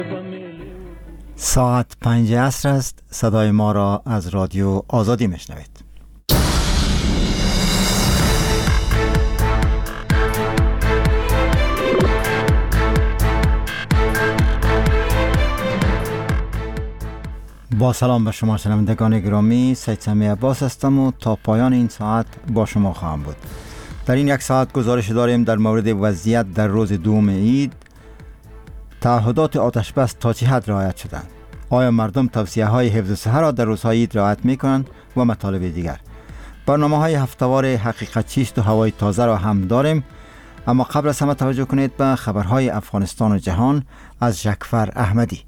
ساعت 5 عصر است. صدای ما را از رادیو آزادی میشنوید. با سلام به شما شنوندگان گرامی، سید سمی عباس هستم و تا پایان این ساعت با شما خواهم بود. در این یک ساعت گزارش داریم در مورد وضعیت در روز دوم عید. تعهدات آتشبس تا چه حد رعایت شدند؟ آیا مردم توصیه های حفظ صحه را در روزهای عید رعایت می کنند؟ و مطالب دیگر. برنامه های هفتهوار حقیقت چیست و هوای تازه را هم داریم، اما قبل از همه توجه کنید به خبرهای افغانستان و جهان از جعفر احمدی.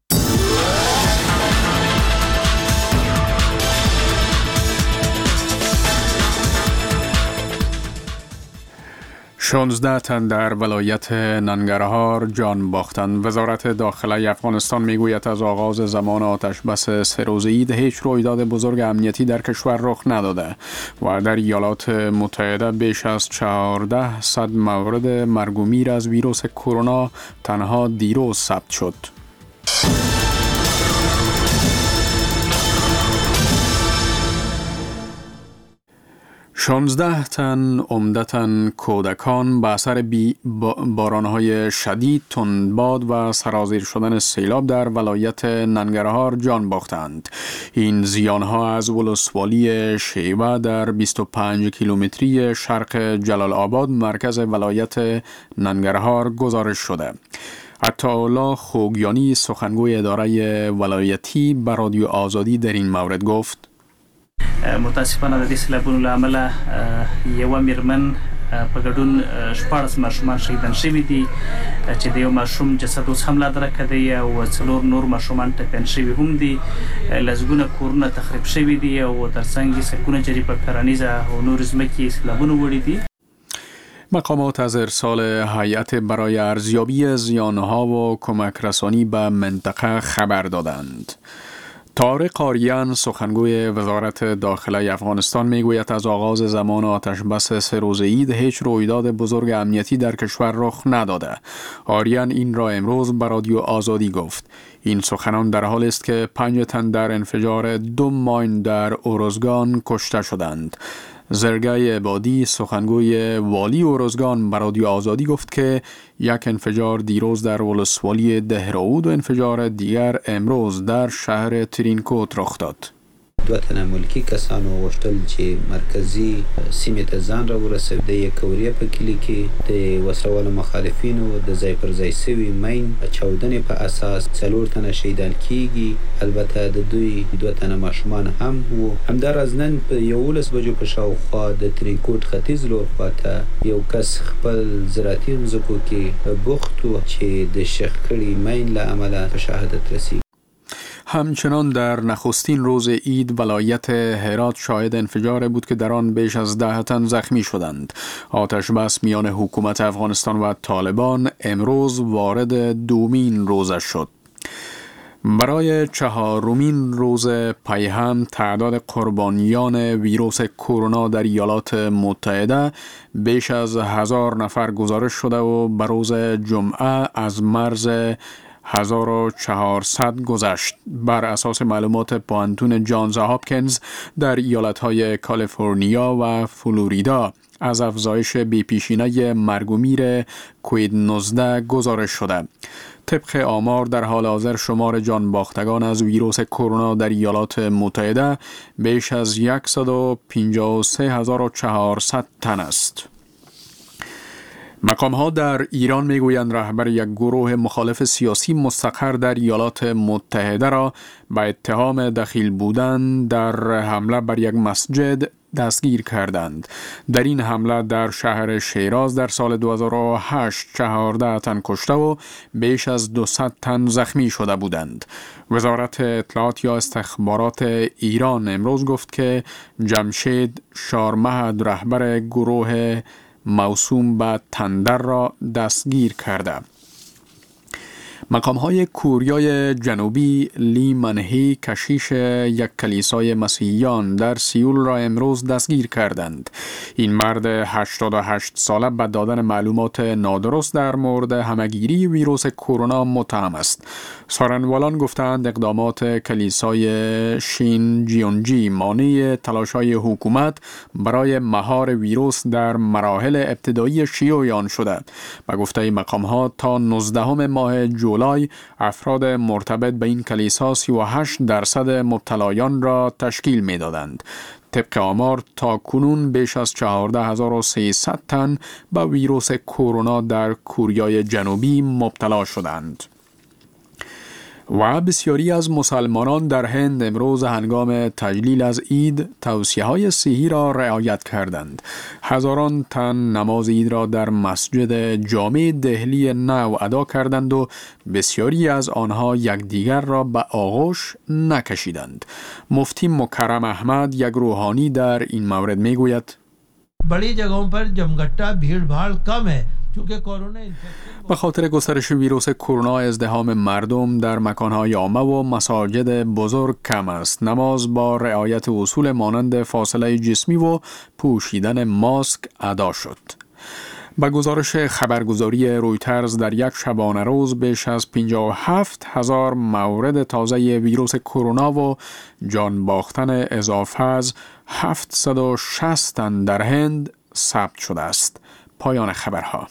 16 تن در ولایت ننگرهار جان باختند. وزارت داخله افغانستان میگوید از آغاز زمان آتش بس 3 روزه عید هیچ رویداد بزرگ امنیتی در کشور رخ نداده و در ایالات متحده بیش از 1400 مورد مرگ و میر از ویروس کرونا تنها دیروز ثبت شد. 16 تن عمدتاً کودکان به اثر بارانهای شدید، تندباد و سرازیر شدن سیلاب در ولایت ننگرهار جان باختند. این زیانها از ولسوالی شیوه در 25 کیلومتری شرق جلال آباد مرکز ولایت ننگرهار گزارش شده. عطاالله خوگیانی سخنگوی اداره ولایتی به رادیو آزادی در این مورد گفت: متاسفانه د دې سیلابونو له امله یوه میرمن په ګډون 14 ماشومان شهیدان شوي دي چې د یو ماشوم جسد اوس هم لا درکه دی او 4 نور ماشومان ټپیان شوي هم دي. لسګونه کورونه تخریب شوي دي او ترڅنګ یې سلګونه جرې په کرنیزه او نور ځمکې سیلابونه وړي دي. مقامات از ارسال هیئت برای ارزیابی زیانها و کمک رسانی به منطقه خبر دادند. طارق آریان سخنگوی وزارت داخله افغانستان میگوید از آغاز زمان آتش بس 3 روزه عید هیچ رویداد بزرگ امنیتی در کشور رخ نداده. آریان این را امروز به رادیو آزادی گفت. این سخنان در حالی است که 5 تن در انفجار 2 ماین در اورزگان کشته شدند. زرگای عبادی سخنگوی والی اورزگان به رادیو آزادی گفت که یک انفجار دیروز در ولسوالی دهراود و انفجار دیگر امروز در شهر ترینکوت رخ داد. 2 تنه ملکی کسانو غوښتل چې مرکزی سیمې ته ځان را ورسوي. د یکوریه په کلي کې د وسلوالو مخالفینو د ځای پر ځای سوي مین چاودنې په اساس 4 تنه شهیدان کیږي. البته د دوی 2 تنه ماشومان هم وو. همداراز نن په 11 بجو په شاوخوا د ترینکوټ ختیځ لور خواته یو کس خپل زراعتي ځمکو کې بوخت و چې د شخ کړي مین له امله په شهادت رسید. همچنان در نخستین روز عید ولایت هرات شاهد انفجار بود که در آن بیش از 10 تن زخمی شدند. آتش بس میان حکومت افغانستان و طالبان امروز وارد 2مین روزش شد. برای 4مین روز پی هم تعداد قربانیان ویروس کرونا در ایالات متحده بیش از 1000 نفر گزارش شده و به روز جمعه از مرز 1400 گذشت. بر اساس معلومات پوانتون جانز هاپکینز در ایالتهای کالیفرنیا و فلوریدا از افزایش بی‌پیشینه مرگ و میر کووید 19 گزارش شده. طبق آمار در حال حاضر شمار جان باختگان از ویروس کرونا در ایالات متحده بیش از 153400 تن است. مقام‌ها در ایران میگویند رهبر یک گروه مخالف سیاسی مستقر در ایالات متحده را به اتهام دخیل بودن در حمله بر یک مسجد دستگیر کردند. در این حمله در شهر شیراز در سال 2008 14 تن کشته و بیش از 200 تن زخمی شده بودند. وزارت اطلاعات یا استخبارات ایران امروز گفت که جمشید شارمهد رهبر گروه موسوم به تندر را دستگیر کرده. مقام‌های کوریای جنوبی لی منهی کشیش یک کلیسای مسیحیان در سئول را امروز دستگیر کردند. این مرد 88 ساله به دادن معلومات نادرست در مورد همه‌گیری ویروس کرونا متهم است. سارنوالان گفتند اقدامات کلیسای شین جیونجی مانع تلاش‌های حکومت برای مهار ویروس در مراحل ابتدایی شیوع آن شده. به گفته مقام‌ها تا 19 ماه جولای افراد مرتبط به این کلیسا 38% مبتلایان را تشکیل می‌دادند. طبق آمار تا کنون بیش از 14300 تن به ویروس کرونا در کوریای جنوبی مبتلا شدند. و بسیاری از مسلمانان در هند امروز هنگام تجلیل از عید توصیه‌های صحی را رعایت کردند. هزاران تن نماز عید را در مسجد جامع دهلی نو ادا کردند و بسیاری از آنها یکدیگر را به آغوش نکشیدند. مفتی مکرم احمد یک روحانی در این مورد میگوید بڑی جگہوں پر جمگٹا بھیڑ بھاڑ کم ہے. به خاطر گسترش ویروس کرونا ازدحام مردم در مکانهای عامه و مساجد بزرگ کم است. نماز با رعایت اصول مانند فاصله جسمی و پوشیدن ماسک ادا شد. با گزارش خبرگزاری رویترز در یک شبانه روز بیش از 57,000 مورد تازه ویروس کرونا و جان باختن اضافه از 760 تن در هند ثبت شده است. پایان خبرها.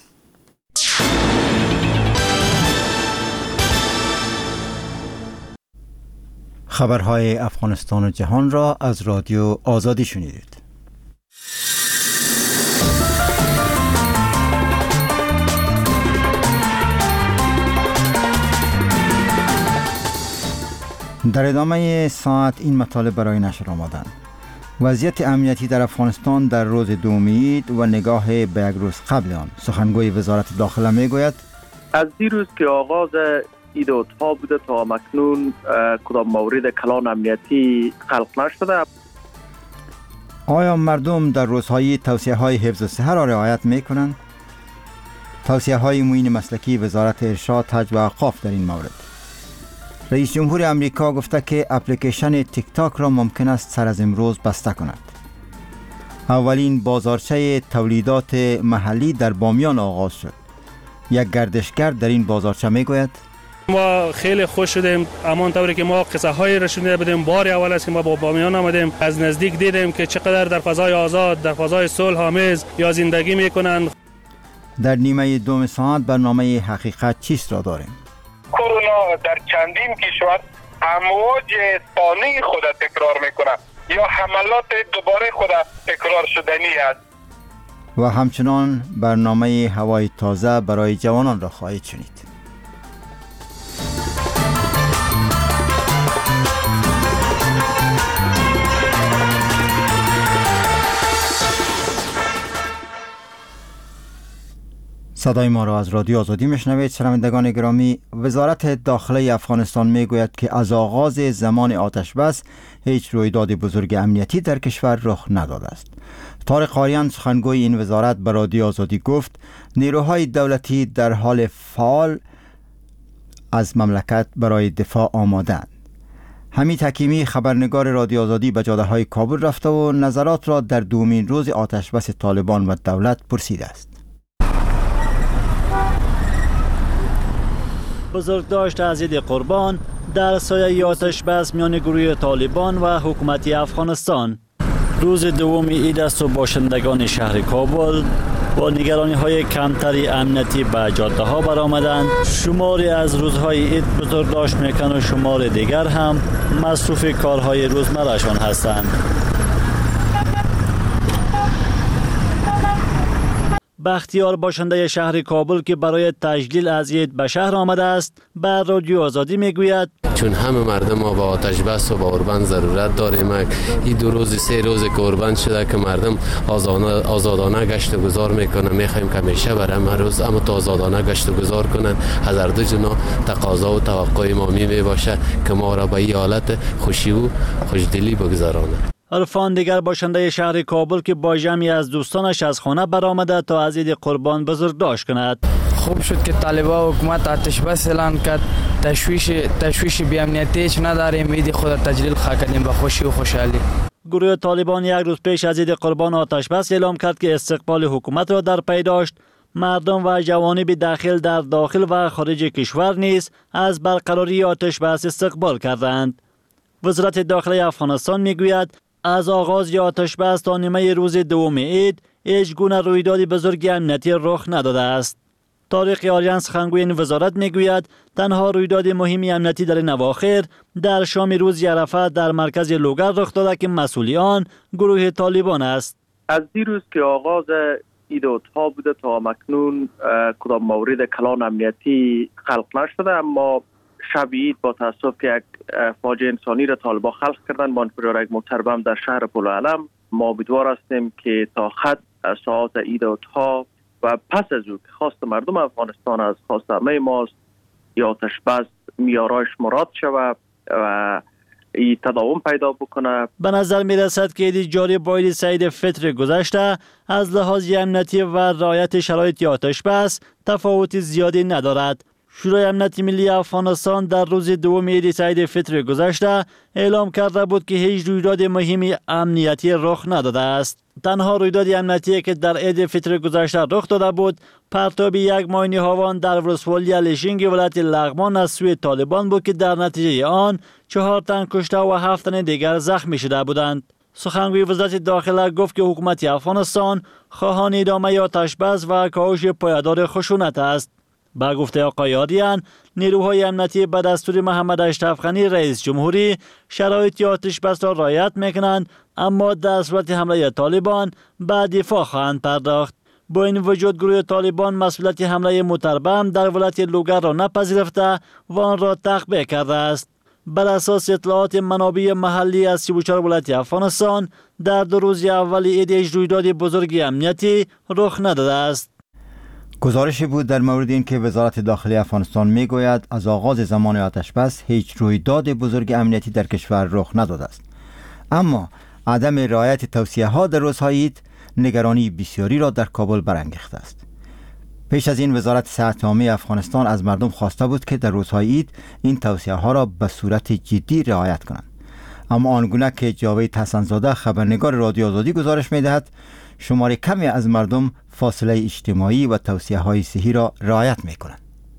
خبرهای افغانستان و جهان را از رادیو آزادی شنیدید. در ادامه ساعت این مطالب برای نشر آمدند. وضعیت امنیتی در افغانستان در روز دوم عید و نگاه به یک روز قبل آن. سخنگوی وزارت داخله میگوید از دیروز که آغاز عید الاضحی بوده تا مکنون کدام مورد کلان امنیتی خلق نشده. آیا مردم در روزهای توصیه‌های حفظ صحت را رعایت میکنند؟ توصیه‌های معین مسلکی وزارت ارشاد، حج و اوقاف در این مورد. رئیس جمهور امریکا گفته که اپلیکیشن تیک تاک را ممکن است سر از امروز بسته کند. اولین بازارچه تولیدات محلی در بامیان آغاز شد. یک گردشگر در این بازارچه میگوید ما خیلی خوش شدیم، همان طوری که ما قصه های را شنیده بودیم. بار اول است که ما با بامیان آمدیم، از نزدیک دیدیم که چقدر در فضای آزاد، در فضای صلح آمیز یا زندگی میکنند. در نیمه دوم ساعت برنامه حقیقت چیست را داریم. کرونا در چندین کشور امواج ثانی خود تکرار میکنه یا حملات دوباره خود تکرار شدنی است. و همچنان برنامه هوای تازه برای جوانان را خواهید شنید. صدای ما را از رادیو آزادی میشنوید. شنوندگان گرامی، وزارت داخله افغانستان میگوید که از آغاز زمان آتش بس هیچ رویداد بزرگ امنیتی در کشور رخ نداده است. طارق آریان سخنگوی این وزارت به رادیو آزادی گفت نیروهای دولتی در حال فعال از مملکت برای دفاع آمادند. حمید حکیمی خبرنگار رادیو آزادی به جاده‌های کابل رفته و نظرات را در دومین روز آتش بس طالبان و دولت پرسیده است. بزرگداشت از عید قربان در سایه آتش بس میان گروه طالبان و حکومت افغانستان. روز دوم عید است و باشندگان شهر کابل با نگرانی های کمتری امنیتی به جاده ها برآمدند. شماری از روزهای عید بزرگداشت میکنند و شمار دیگر هم مصروف کارهای روزمرهشان هستند. بختیار باشنده شهر کابل که برای تجلیل از عید به شهر آمده است به رادیو آزادی میگوید چون همه مردم ما با آتش بس و با قربان ضرورت داریم. این 2 روز 3 روز که قربان شده که مردم آزادانه گشت و گذار میکنن. میخوایم که همیشه برای هر روز اما تا آزادانه گشت و گذار کنن. از هر دو جنا تقاضا و توقع ما می باشه که ما را به این حالت خوشی و خوشدلی بگذارانه. عرفان دیگر باشنده شهر کابل که با جمعی از دوستانش از خانه برآمده تا از عید قربان بزرگداشت کند. خوب شد که طالبان و حکومت آتش بس اعلان کرد. تشویش بی امنیتی نداریم. عید خود تجلیل خواهد کردیم به خوشی و خوشحالی. گروه طالبان یک روز پیش از عید قربان آتش بس اعلام کرد که استقبال حکومت را در پی داشت. مردم و جوانب داخل و خارج کشور نیز از برقراری آتش بس استقبال کردند. وزارت داخلی افغانستان میگوید از آغاز آتش بس تا نیمه روز دوم عید هیچ گونه رویداد بزرگ امنیتی رخ نداده است. طارق آریان سخنگوی این وزارت میگوید تنها رویداد مهمی امنیتی در این اواخر در شام روز عرفه در مرکز لوگر رخ داده که مسئول آن گروه طالبان است. از دیروز که آغاز عید الاضحی بوده تا مکنون کدام مورد کلان امنیتی خلق نشده، اما شب عید با تاسف که یک فاجعه انسانی را طالبان خلق کردن با انفجار یک موتربم در شهر پل علم، ما امیدوار هستیم که تا حد ساعات عید الاضحی و پس از او که خواست مردم افغانستان از خواست همه ماست یا آتش بس میارایش مراد شود و ای تداوم پیدا بکنه. به نظر می رسد که عید جاری با عید سعید فطر گذشته از لحاظ امنیتی و رعایت شرایط آتش بس تفاوت زیادی ندارد. شورای امنیت ملی افغانستان در روز دوم عید سعید فطر گذشته اعلام کرده بود که هیچ رویداد مهمی امنیتی رخ نداده است. تنها رویداد امنیتی که در عید فطر گذشته رخ داده بود پرتاب یک ماین هاوان در ولسوالی الیشینگ ولایت لغمان از سوی طالبان بود که در نتیجه آن 4 تن کشته و 7 تن دیگر زخمی شده بودند. سخنگوی وزارت داخله گفت که حکومت افغانستان خواهان ادامه آتش بس و کاهش پایدار خشونت است. با گفته آقای آریان، نیروهای امنیتی به دستور محمد اشرف غنی رئیس جمهوری شرایط آتش بس را رعایت میکنند، اما در صورت حمله طالبان به دفاع خواهند پرداخت. با این وجود گروه طالبان مسئولیت حمله موتربم در ولایت لوگر را نپذیرفته و آن را تخبیه کرده است. بر اساس اطلاعات منابع محلی از 34 ولایت افغانستان در 2 روز اول عید هیچ رویداد بزرگ امنیتی رخ نداده است. گزارشی بود در مورد این که وزارت داخلی افغانستان میگوید از آغاز زمان آتش بس هیچ رویداد بزرگ امنیتی در کشور رخ نداده است، اما عدم رعایت توصیه ها در روزهای عید نگرانی بسیاری را در کابل برانگیخته است. پیش از این وزارت صحت عامه افغانستان از مردم خواسته بود که در روزهای عید این توصیه ها را به صورت جدی رعایت کنند، اما آنگونه که جاوید حسن‌زاده خبرنگار رادیو آزادی گزارش می‌دهد شمار کمی از مردم فاصله اجتماعی و توصیه های صحی را رعایت می‌کنند.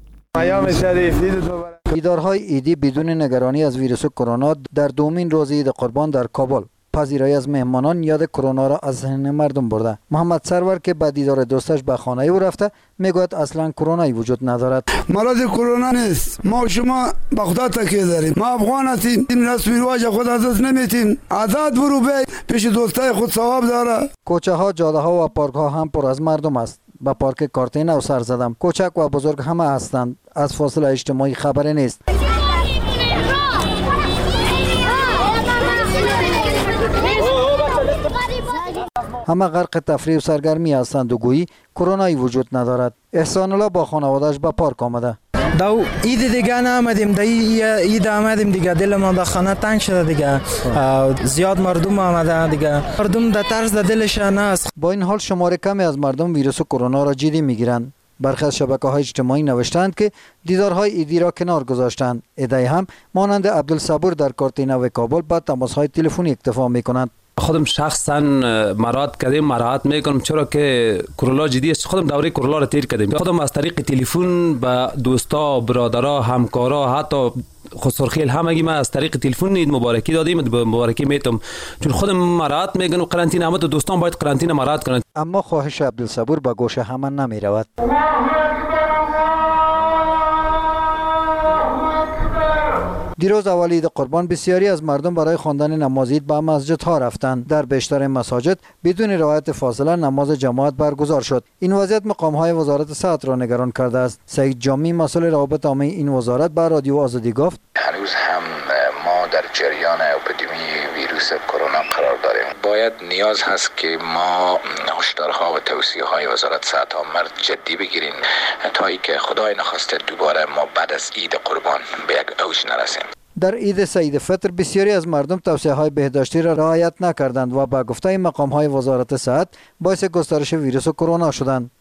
دیدارهای عیدی بدون نگرانی از ویروس کرونا در دومین روز عید قربان در کابل. پذیرایی از مهمانان یاد کرونا را از ذهن مردم برده. محمد سرور که به دیدار دوستش به خانه او رفته میگوید اصلا کرونایی وجود ندارد. مرض کرونا نیست. ما شما به خدا تکیه داریم. ما افغان هستیم. این رسم و رواج خود از دست نمیتیم. عادت برو به پیش دوستای خود ثواب داره. کوچه ها، جاده ها و پارک ها هم پر از مردم است. به پارک کارتین سر زدم. کوچک و بزرگ همه هستند. از فاصله اجتماعی خبری نیست. همه غرق تفریح و سرگرمی هستند و گویی کرونایی وجود ندارد. احسان الله با خانواده‌اش به پارک آمده. دو عید دیگه نآمدیم، عید آمدیم دیگه، دل ما به خانه تنگ شده دیگه، زیاد مردم آمده دیگه، مردم در طرز دلش است. با این حال شمار کمی از مردم ویروس کرونا را جدی میگیرند. برخی از شبکه‌های اجتماعی نوشتند که دیدارهای عیدی را کنار گذاشتند. عده‌ای هم مانند عبدالصبور در کارتینا و کابل با تماس‌های تلفنی اکتفا می‌کنند. خودم شخصا مراد کردیم، مراعات میکنم، چرا که کرونا جدی است. خودم دوره کرونا را تیر کردیم. خودم از طریق تلفن به دوستا، برادرها، همکارا، حتی خسرخیل همگی ما از طریق تلفن عید مبارکی دادیم، مبارکی میتم، چون خودم مراعات میکنم و قرنطینه همه دوستان باید قرنطینه مراعات کنند. اما خواهش عبدالصبور به گوش همه نمیرود. دیروز اول عید قربان بسیاری از مردم برای خواندن نماز عید به مسجدها رفتند. در بیشتر مساجد بدون رعایت فاصله نماز جماعت برگزار شد. این وضعیت مقام‌های وزارت صحت را نگران کرده است. سعید جامی مسئول روابط عامه این وزارت به رادیو آزادی گفت: هنوز هم ما در جریان اپیدمی ویروس کرونا قرار داریم. باید نیاز هست که ما هشدارها و توصیه‌های وزارت صحت عامه جدی بگیریم تا اینکه خدای نخواسته دوباره ما بعد از عید قربان به یک اوج نرسیم. در عید سعید فطر بسیاری از مردم توصیه‌های بهداشتی را رعایت نکردند و با گفته مقام‌های وزارت صحت باعث گسترش ویروس کرونا شدند.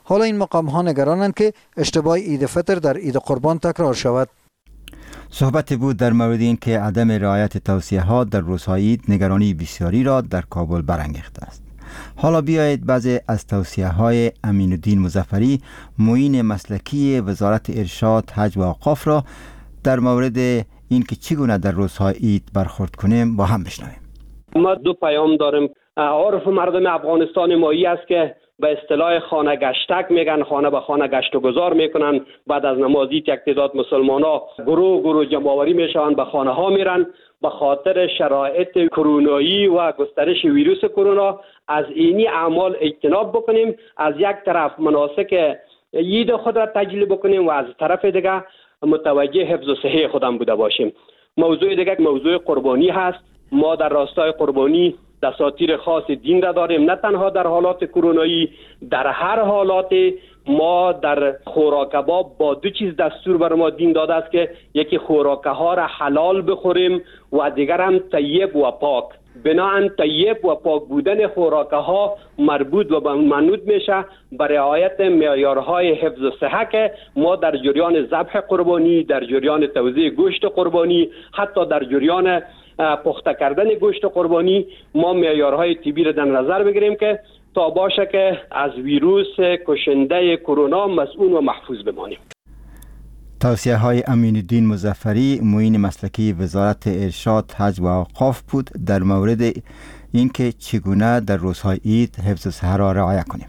حالا این مقام ها نگرانند که اشتباه عید فطر در عید قربان تکرار شود. صحبت بود در مورد این که عدم رعایت توصیه ها در روزهای عید نگرانی بسیاری را در کابل برانگیخته است. حالا بیایید بعضی از توصیه های امین الدین مظفری، معین مسلکی وزارت ارشاد، حج و اوقاف را در مورد این که چگونه در روزهای عید برخورد کنیم با هم بشنویم. ما دو پیام داریم. عرف مردم افغانستان مایی است که به اصطلاح خانه گشتک میگن، خانه به خانه گشت و گذار میکنن. بعد از نماز عید یک تعداد مسلمانا گروه جمع‌آوری میشوند، به خانه ها میرن. به خاطر شرایط کرونایی و گسترش ویروس کرونا از اینی اعمال اجتناب بکنیم. از یک طرف مناسک عید خود را تجلیل بکنیم و از طرف دیگه متوجه حفظ و صحه خودم بوده باشیم. موضوع دیگه موضوع قربانی هست. ما در راستای قربانی دساتیر خاص دین را داریم، نه تنها در حالات کرونایی، در هر حالات. ما در خوراک کباب با دو چیز دستور بر ما دین داده است که یکی خوراکه ها را حلال بخوریم و دیگر هم طیب و پاک. بناهن طیب و پاک بودن خوراکه ها مربوط و منوط میشه به رعایت معیارهای حفظ و صحه که ما در جریان ذبح قربانی، در جریان توزیع گوشت قربانی، حتی در جریان پخته کردن گوشت قربانی ما معیارهای طبی را در نظر بگیریم که تا باشه که از ویروس کشنده کرونا مسئول و محفوظ بمانیم. توصیه های امین الدین مظفری، معین مسلکی وزارت ارشاد، حج و اوقاف بود در مورد اینکه چگونه در روزهای عید حفظ صحه را رعایت کنیم.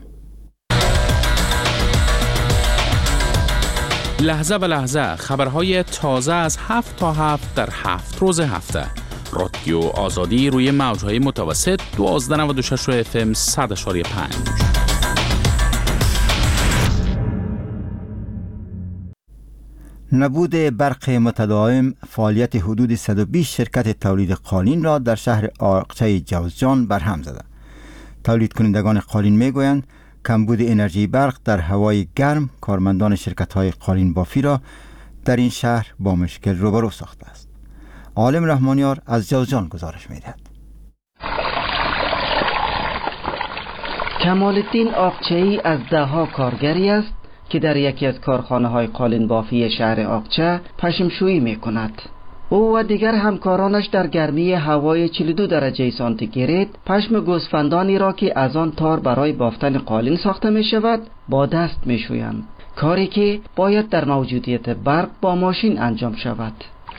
لحظه به لحظه خبرهای تازه از 7 تا 7 در 7 روز هفته. رادیو آزادی روی موجهای متوسط 1296 FM 100.5. نبود برق متداوم فعالیت حدود 120 شرکت تولید قالین را در شهر آقچه جوزجان برهم زده. تولید کنندگان قالین میگویند کمبود انرژی برق در هوای گرم کارمندان شرکت‌های قالین بافی را در این شهر با مشکل روبرو ساخته است. عالم رحمانیار از جوزجان گزارش می‌دهد. کمال الدین آقچه‌ای از ده‌ها کارگری است که در یکی از کارخانه‌های قالین بافی شهر آقچه پشمشویی می‌کند. او و دیگر همکارانش در گرمی هوای 42 درجه سانتیگراد پشم گوسفندانی را که از آن تار برای بافتن قالین ساخته می شود با دست می شویند، کاری که باید در موجودیت برق با ماشین انجام شود.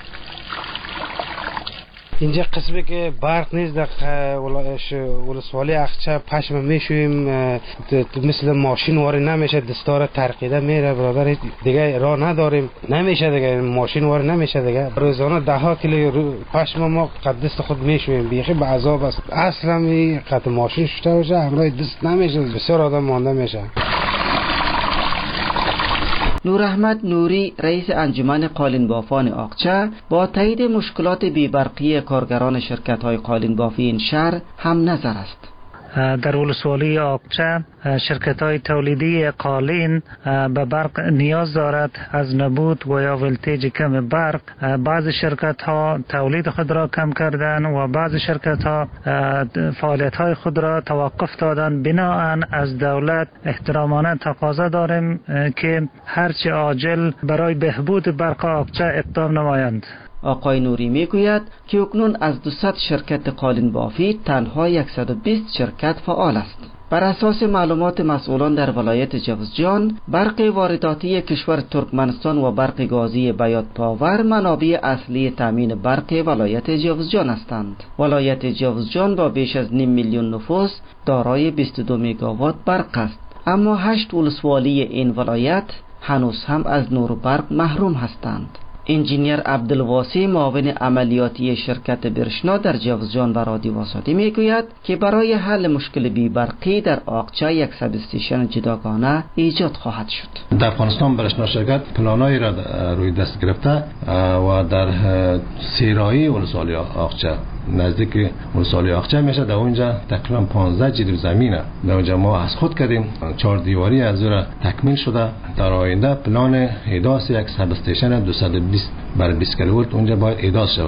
اینجا قسمی که برق نیست در ولسوالی اقچه پشم میشویم، مثل ماشین واری نمیشه، دستار ترقیده میره برادر، دیگه راه نداریم، نمیشه دیگه ماشین واری نمیشه دیگه. روزانه 10 کیلو پشم ما قد دست خود میشویم، بیخی به عذاب است. اصلا می قد ماشین شده باشه همراه دست نمیشه، بسیار آدم مانده میشه. نور احمد نوری رئیس انجمن قالین بافان آقچه با تایید مشکلات بی‌برقی کارگران شرکت‌های قالین بافی این شهر هم نظر است. در ولسوالی آقچه شرکت‌های تولیدی قالین به برق نیاز دارد. از نبود و یا ولتیج کم برق بعض شرکت‌ها تولید خود را کم کردند و بعض شرکت‌ها فعالیت‌های خود را توقف دادند. بناهن از دولت احترامانه تقاضا داریم که هرچه عاجل برای بهبود برق آقچه اقدام نمایند. آقای نوری میگوید که اکنون از 200 شرکت قالین بافی تنها 120 شرکت فعال است. بر اساس معلومات مسئولان در ولایت جوزجان، برق وارداتی کشور ترکمنستان و برق گازی بیات پاور منابع اصلی تامین برق ولایت جوزجان هستند. ولایت جوزجان با بیش از 5 میلیون نفوس دارای 22 مگاوات برق است، اما 8 ولسوالی این ولایت هنوز هم از نور برق محروم هستند. انجینیر عبدالواسی معاون عملیاتی شرکت برشنا در جوزجان و رادیو آزادی میگوید که برای حل مشکل بی‌برقی در آقچه یک سب استیشن جداگانه ایجاد خواهد شد. در افغانستان برشنا شرکت پلانایی را روی دست گرفته و در سیرایی ولسوالی آقچه نزدیک ولسوالی آقچه میشه، در اونجا تقریبا 15 جریب زمینه. در اونجا ما از خود کردیم 4 دیواری از اون تکمیل شده. در آینده پلان احداث یک سب استیشن 220 بر 20 کیلوولت اونجا باید احداث شود.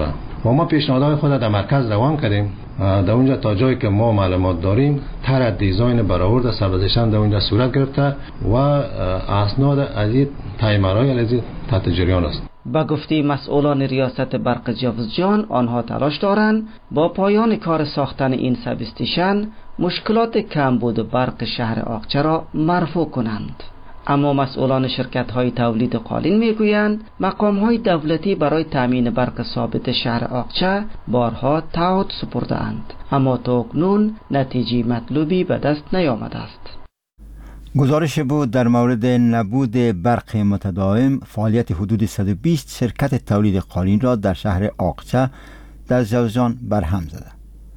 و ما پیشنهادهای خود در مرکز روان کردیم. در اونجا تا جایی که ما معلومات داریم طرح دیزاین برآورد سربازشان در اونجا صورت گرفته و اسناد از این تایمرهای از تحت جریان است. با گفته مسئولان ریاست برق جوزجان، آنها تلاش دارند با پایان کار ساختن این سب استیشن مشکلات کمبود برق شهر آقچه را مرفوع کنند. اما مسئولان شرکت‌های تولید قالین میگویند مقام‌های دولتی برای تامین برق ثابت شهر آقچه بارها تعهد سپرده‌اند، اما تا اکنون نتیجه مطلوبی به دست نیامده است. گزارش بود در مورد نبود برق متداوم. فعالیت حدود 120 شرکت تولید قالین را در شهر آقچه در جوزجان برهم زده.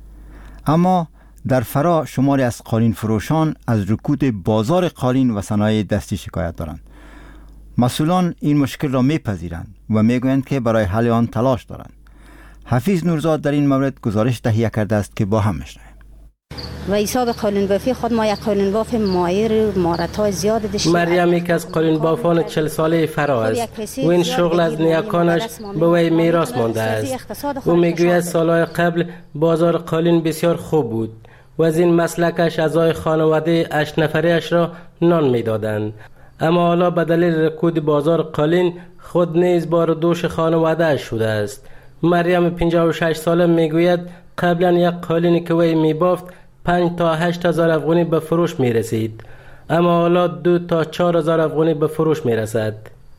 اما در فرا شماری از قالین فروشان از رکود بازار قالین و صنایع دستی شکایت دارند. مسئولان این مشکل را میپذیرند و میگویند که برای حل آن تلاش دارند. حفیظ نورزاد در این مورد گزارش تهیه کرده است که با هم میشنویم. و حساب قالین بافی خود ما یک قالین باف مایر مهارت‌های زیاد داشت. مریم یک از قالین بافان 40 ساله فرا است و این شغل از نیاکانش به وی میراث مانده است. او میگوید سالهای قبل بازار قالین بسیار خوب بود و از این مسلکش اعضای خانواده 8 نفریش را نان میدادند، اما حالا به دلیل رکود بازار قالین خود نیز بار دوش خانواده شده است. مریم 56 ساله میگوید قبلا یک قالینی که وی میبافت 5 تا 8 هزار افغانی به فروش میرسید، اما حالا 2 تا 4 هزار افغانی به فروش میرسد.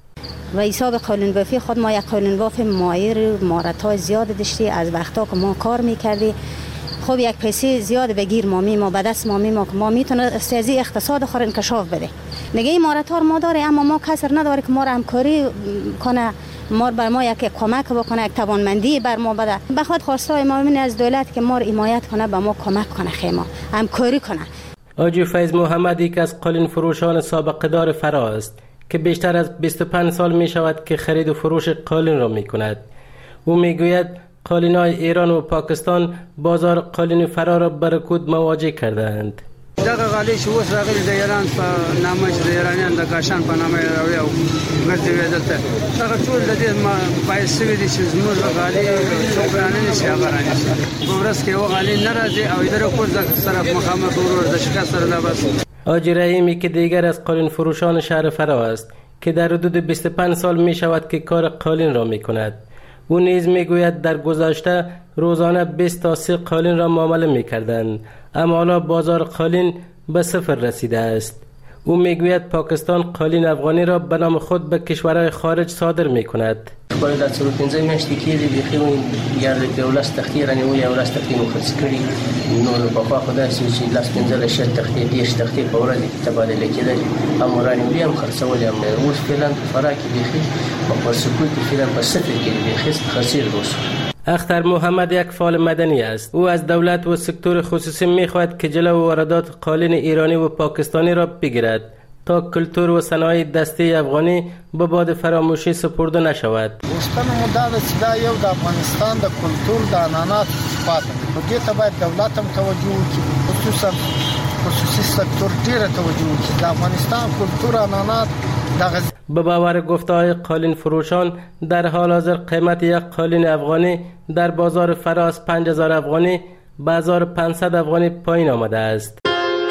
و حساب قالین بافی خود ما یک قالین باف مایر مهارت‌های زیاد داشتی. از وقتا که ما کار میکردی خب یک پیسه زیاد بگیر ما به دست ما که ما میتونه استازی اقتصاد خور انکشاف بده. نگه این مهارت‌ها ما داره، اما ما کسر نداره که ما را همکاری کنه، ما بر ما یک کمک بکنه، یک توانمندی بر ما بده. بخواد خواستای ما از دولت که ما را حمایت کنه، به ما کمک کنه، خیما همکاری کنه. آجی فیض محمد یک از قالین فروشان سابقه دار فرا است که بیشتر از 25 سال می شود که خرید و فروش قالین را می کند. او می گوید قالین‌های ایران و پاکستان بازار قالین فرا را به رکود مواجه کردند. دغه غالي چې اوس راغلي د ایران په نامه چې د ایرانیان د کاشان په نامه راوي او ګرځي دلته هغه ټول د دې باعث شوی دي چې زموږ غالي څوکرانه نشي هغه رانیسي ورس کې و غالي ناراضي او اداره کور سره مخامخ ورور د شکست سره لا بس. آجی رحیمی که دیگر از قالین فروشان شهر فرا است که در حدود 25 سال می شود که کار قالین را می کند. او نیز میگوید در گذشته روزانه 20 تا 30 قالین را معامله میکردند، اما حالا بازار قالین به صفر رسیده است. او میگوید پاکستان قالین افغانی را به نام خود به کشورهای خارج صادر میکند. باید از 15 میاشتې کېږي بیخي یارد که ولس تختې رانیولې او ولس تختې مو خرڅ کړي نو پخوا خو داسې و چې لس 15 شل تختې 10 تختې په ورځ کې تبادله کېدلې هم رانیولې هم خرڅولې هم. اوس فعلا په فرا کې بیخي په سکوت کې فعلا په صفر کې بیخي خسیر اوس. اختر محمد یک فعال مدنی است. او از دولت و سکتور خصوصی میخواهد که جلو واردات قالین ایرانی و پاکستانی را بگیرد تا کلتور و صنایع دستی افغانی به باد فراموشی سپرده نشود. غوښتنه مو دا ده چې دا یو د افغانستان د کلتور د عنعناتو صفات دی، په دې ته باید دولت هم توجه وکړي، خصوصا خصوصي سکتور ډیره توجه وکړي. د افغانستان کلتور عنعنات به باور گفته‌های قالین فروشان در حال حاضر قیمت یک قالین افغانی در بازار فرا از 5000 افغانی به 1500 افغانی پایین آمده است.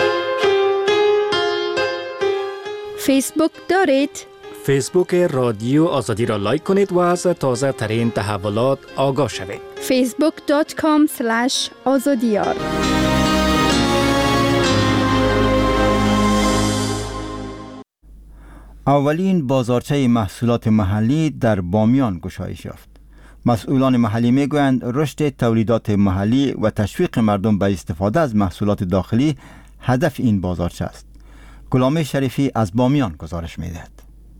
فیسبوک دارید؟ فیسبوک رادیو آزادی را لایک کنید و از تازه ترین تحولات آگاه شوید. facebook.com/azadiyar. اولین بازارچه محصولات محلی در بامیان گشایش یافت. مسئولان محلی میگویند رشد تولیدات محلی و تشویق مردم به استفاده از محصولات داخلی هدف این بازارچه است. غلام شریفی از بامیان گزارش میدهد.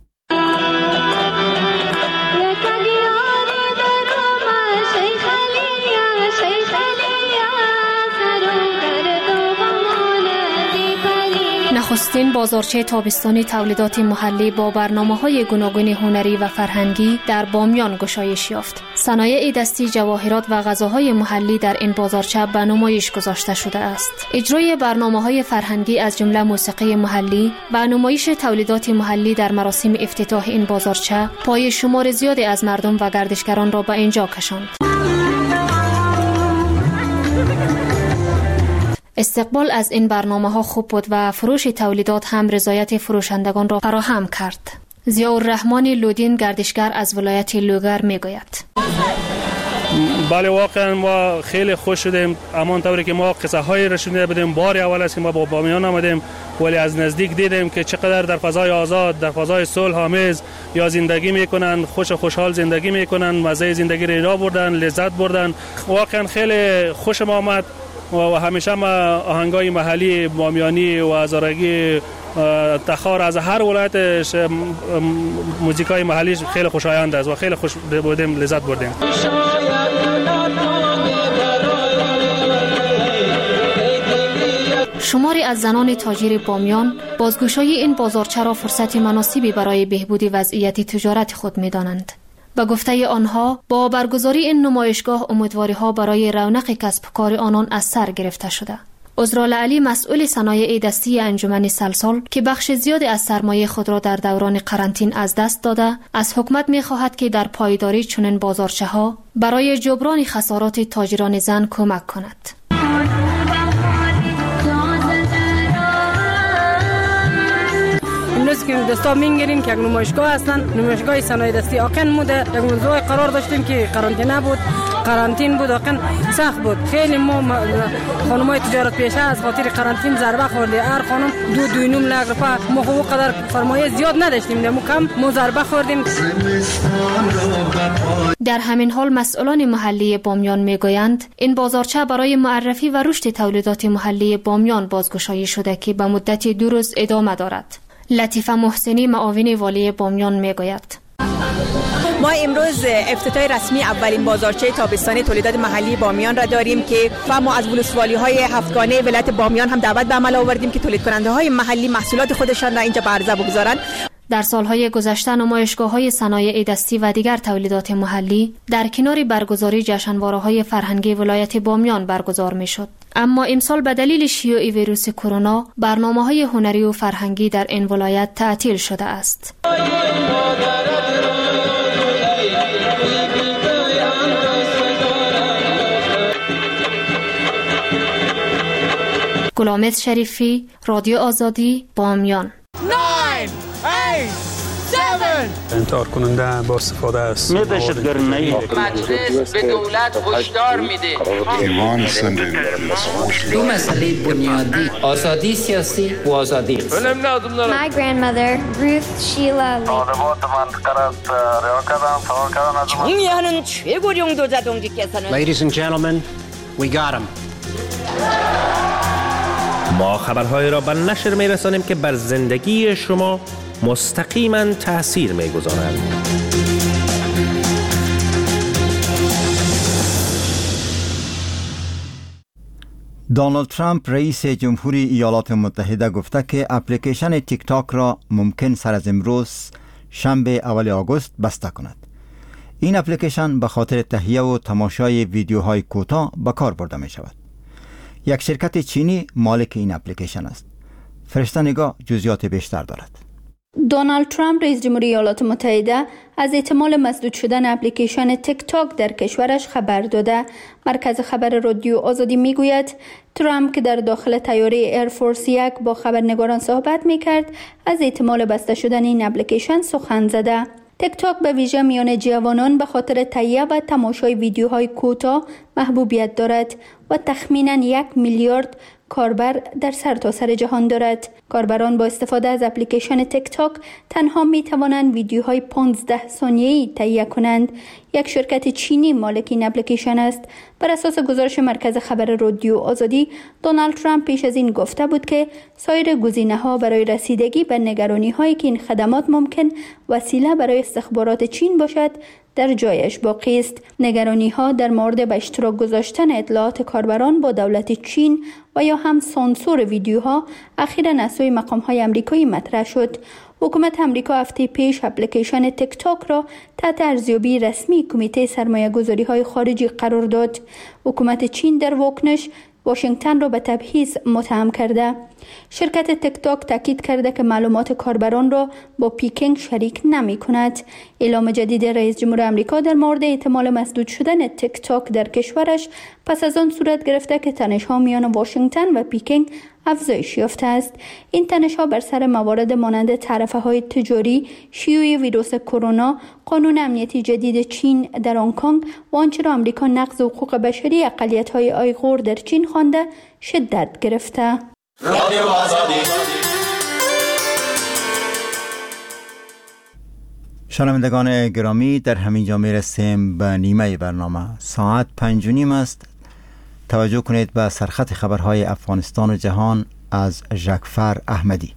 نخستین بازارچه تابستانی تولیدات محلی با برنامه‌های گوناگون هنری و فرهنگی در بامیان گشایش یافت. صنایع دستی، جواهرات و غذاهای محلی در این بازارچه به نمایش گذاشته شده است. اجرای برنامه‌های فرهنگی از جمله موسیقی محلی و نمایش تولیدات محلی در مراسم افتتاح این بازارچه پای شمار زیادی از مردم و گردشگران را به اینجا کشاند. استقبال از این برنامه‌ها خوب بود و فروش تولیدات هم رضایت فروشندگان را فراهم کرد. ضیاءالرحمن لودین گردشگر از ولایت لوگر میگوید: بله واقعا ما خیلی خوش شدیم، همان طوری که ما قصه های را شنیده بودیم. بار اول است که ما با بامیان آمدیم ولی از نزدیک دیدیم که چقدر در فضای آزاد، در فضای صلح آمیز یا زندگی میکنن، خوشحال زندگی میکنن، مزه زندگی را بردن، لذت بردن. واقعا خیلی خوشم آمد و همیشه ما آهنگای محلی بامیانی و هزارگی تخار از هر ولایت موزیکای محلی خیلی خوشایند است و خیلی خوش بودیم، لذت بردیم. شماری از زنان تاجر بامیان بازگشایی این بازارچه را فرصت مناسبی برای بهبود وضعیت تجارت خود می‌دانند. به گفته آنها با برگزاری این نمایشگاه امیدواری‌ها برای رونق کسب و کار آنان از سر گرفته شده. عذرال علی مسئول صنایع دستی انجمن سلسال که بخش زیادی از سرمایه خود را در دوران قرنطینه از دست داده، از حکومت می‌خواهد که در پایداری چنین بازارچه‌ها برای جبران خسارات تاجران زن کمک کند. امروز که دستا می‌گیریم که یک نمایشگاه هستن، نمایشگاه صنایع دستی آقن موده. یک موضوع قرار داشتیم که قرنطینه بود، قرنطینه بود، آقن سخت بود. خیلی ما خانمای تجارت پیشه از خاطر قرنطینه ضربه خوردیم. هر خانم 2.5 لک روپیه، ما خو قدر فرمایش زیاد نداشتیم، دمو کم ما ضربه خوردیم. در همین حال مسئولان محلی بامیان میگویند این بازارچه برای معرفی و رشد تولیدات محلی بامیان بازگشایی شده که به مدت 2 روز ادامه دارد. لطیفه محسنی معاون والی بامیان میگوید: ما امروز افتتاح رسمی اولین بازارچه تابستانی تولیدات محلی بامیان را داریم که ما از ولسوالی‌های هفتگانه ولایت بامیان هم دعوت به عمل آوردیم که تولید کننده‌های محلی محصولات خودشان را اینجا به عرضه بگذارند. در سالهای گذشته نمایشگاه‌های صنایع دستی و دیگر تولیدات محلی در کنار برگزاری جشنواره‌های فرهنگی ولایت بامیان برگزار می‌شد. اما امسال به دلیل شیوع ویروس کرونا برنامه‌های هنری و فرهنگی در این ولایت تعطیل شده است. گلامت شریفی، رادیو آزادی، بامیان. 9 8 7 انتحار کننده با استفاده است. مجلس به دولت هشدار میده. دو مسئله بنیادی، آزادی سیاسی و آزادی. My grandmother, Ruth Sheila Lee. 정의하는 최고령도 자동직께서는 Ladies and gentlemen, we got him. ما خبرهای را به نشر می‌رسانیم که بر زندگی شما مستقیما تأثیر می‌گذارند. دونالد ترامپ رئیس جمهوری ایالات متحده گفته که اپلیکیشن تیک تاک را ممکن سر از امروز شنبه اول آگوست بسته کند. این اپلیکیشن به خاطر تهیه و تماشای ویدیوهای کوتاه به کار برده می شود. یک شرکت چینی مالک این اپلیکیشن است. فرشته نگاه جزئیات بیشتر دارد. دونالد ترامپ رئیس جمهوری ایالات متحده از احتمال مسدود شدن اپلیکیشن تیک تاک در کشورش خبر داده. مرکز خبر رادیو آزادی میگوید ترامپ که در داخل طیاره ایرفورس 1 با خبرنگاران صحبت میکرد از احتمال بسته شدن این اپلیکیشن سخن زده. تیک تاک به ویژه میان جوانان به خاطر تهیه و تماشای ویدیوهای کوتاه محبوبیت دارد و تخمیناً 1 میلیارد کاربر در سرتاسر جهان دارد. کاربران با استفاده از اپلیکیشن تیک تاک تنها می توانند ویدیوهای 15 ثانیه‌ای تهیه کنند. یک شرکت چینی مالک این اپلیکیشن است. بر اساس گزارش مرکز خبر رادیو آزادی، دونالد ترامپ پیش از این گفته بود که سایر گزینه‌ها برای رسیدگی به نگرانی‌هایی که این خدمات ممکن وسیله برای استخبارات چین باشد در جایش باقی است. نگرانی‌ها در مورد به اشتراک گذاشتن اطلاعات کاربران با دولت چین و یا هم سانسور ویدیوها اخیراً از سوی مقام‌های آمریکایی مطرح شد. حکومت آمریکا هفته پیش اپلیکیشن تیک تاک را تحت ارزیابی رسمی کمیته سرمایه‌گذاری‌های خارجی قرار داد. حکومت چین در واکنش واشنگتن را به تبعیض متهم کرده. شرکت تیک تاک تاکید کرده که معلومات کاربران را با پیکینگ شریک نمی کند. اعلام جدید رئیس جمهور آمریکا در مورد احتمال مسدود شدن تیک تاک در کشورش پس از آن صورت گرفته که تنش‌ها میان واشنگتن و پیکینگ افزایش یافته است. این تنش‌ها بر سر موارد مانند تعرفه‌های تجاری، شیوع ویروس کرونا، قانون امنیتی جدید چین در هنگ کنگ و آنچه را آمریکا نقض حقوق بشری اقلیت‌های آیغور در چین خوانده شدت گرفته. رادیو آزادی. شنوندگان گرامی، در همین جا میرسیم به نیمه برنامه. ساعت 5:30 است. توجه کنید به سرخط خبرهای افغانستان و جهان از ژکفر احمدی.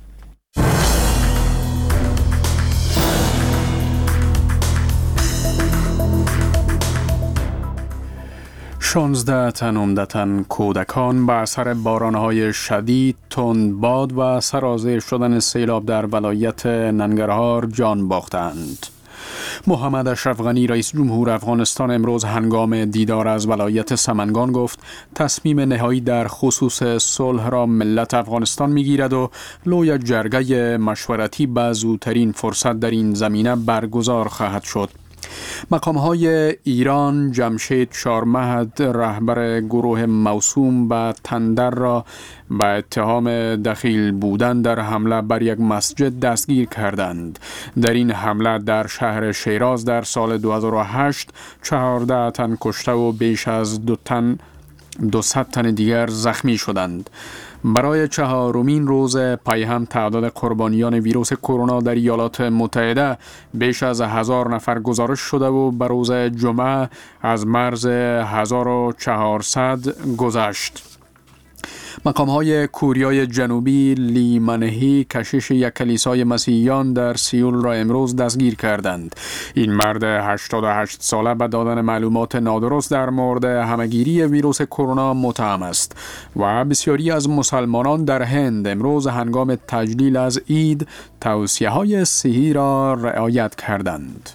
16 تن عمدتاً کودکان به اثر بارانهای شدید، تندباد و سرازیر شدن سیلاب در ولایت ننگرهار جان باختند. محمد اشرف غنی رئیس جمهور افغانستان امروز هنگام دیدار از ولایت سمنگان گفت تصمیم نهایی در خصوص صلح را ملت افغانستان میگیرد و لوی جرگه مشورتی به زودترین فرصت در این زمینه برگزار خواهد شد. مقام‌های ایران جمشید شارمهد رهبر گروه موسوم به تندر را به اتهام دخیل بودن در حمله بر یک مسجد دستگیر کردند. در این حمله در شهر شیراز در سال 2008 14 تن کشته و بیش از 200 تن دیگر زخمی شدند. برای 4مین روز پی هم تعداد قربانیان ویروس کرونا در ایالات متحده بیش از 1000 نفر گزارش شده و به روز جمعه از مرز 1400 گذشت. مقام‌های کوریای جنوبی لی منهی کشیش یک کلیسای مسیحیان در سیول را امروز دستگیر کردند. این مرد 88 ساله به دادن معلومات نادرست در مورد همهگیری ویروس کرونا متهم است و بسیاری از مسلمانان در هند امروز هنگام تجلیل از عید توصیه‌های صحی را رعایت کردند.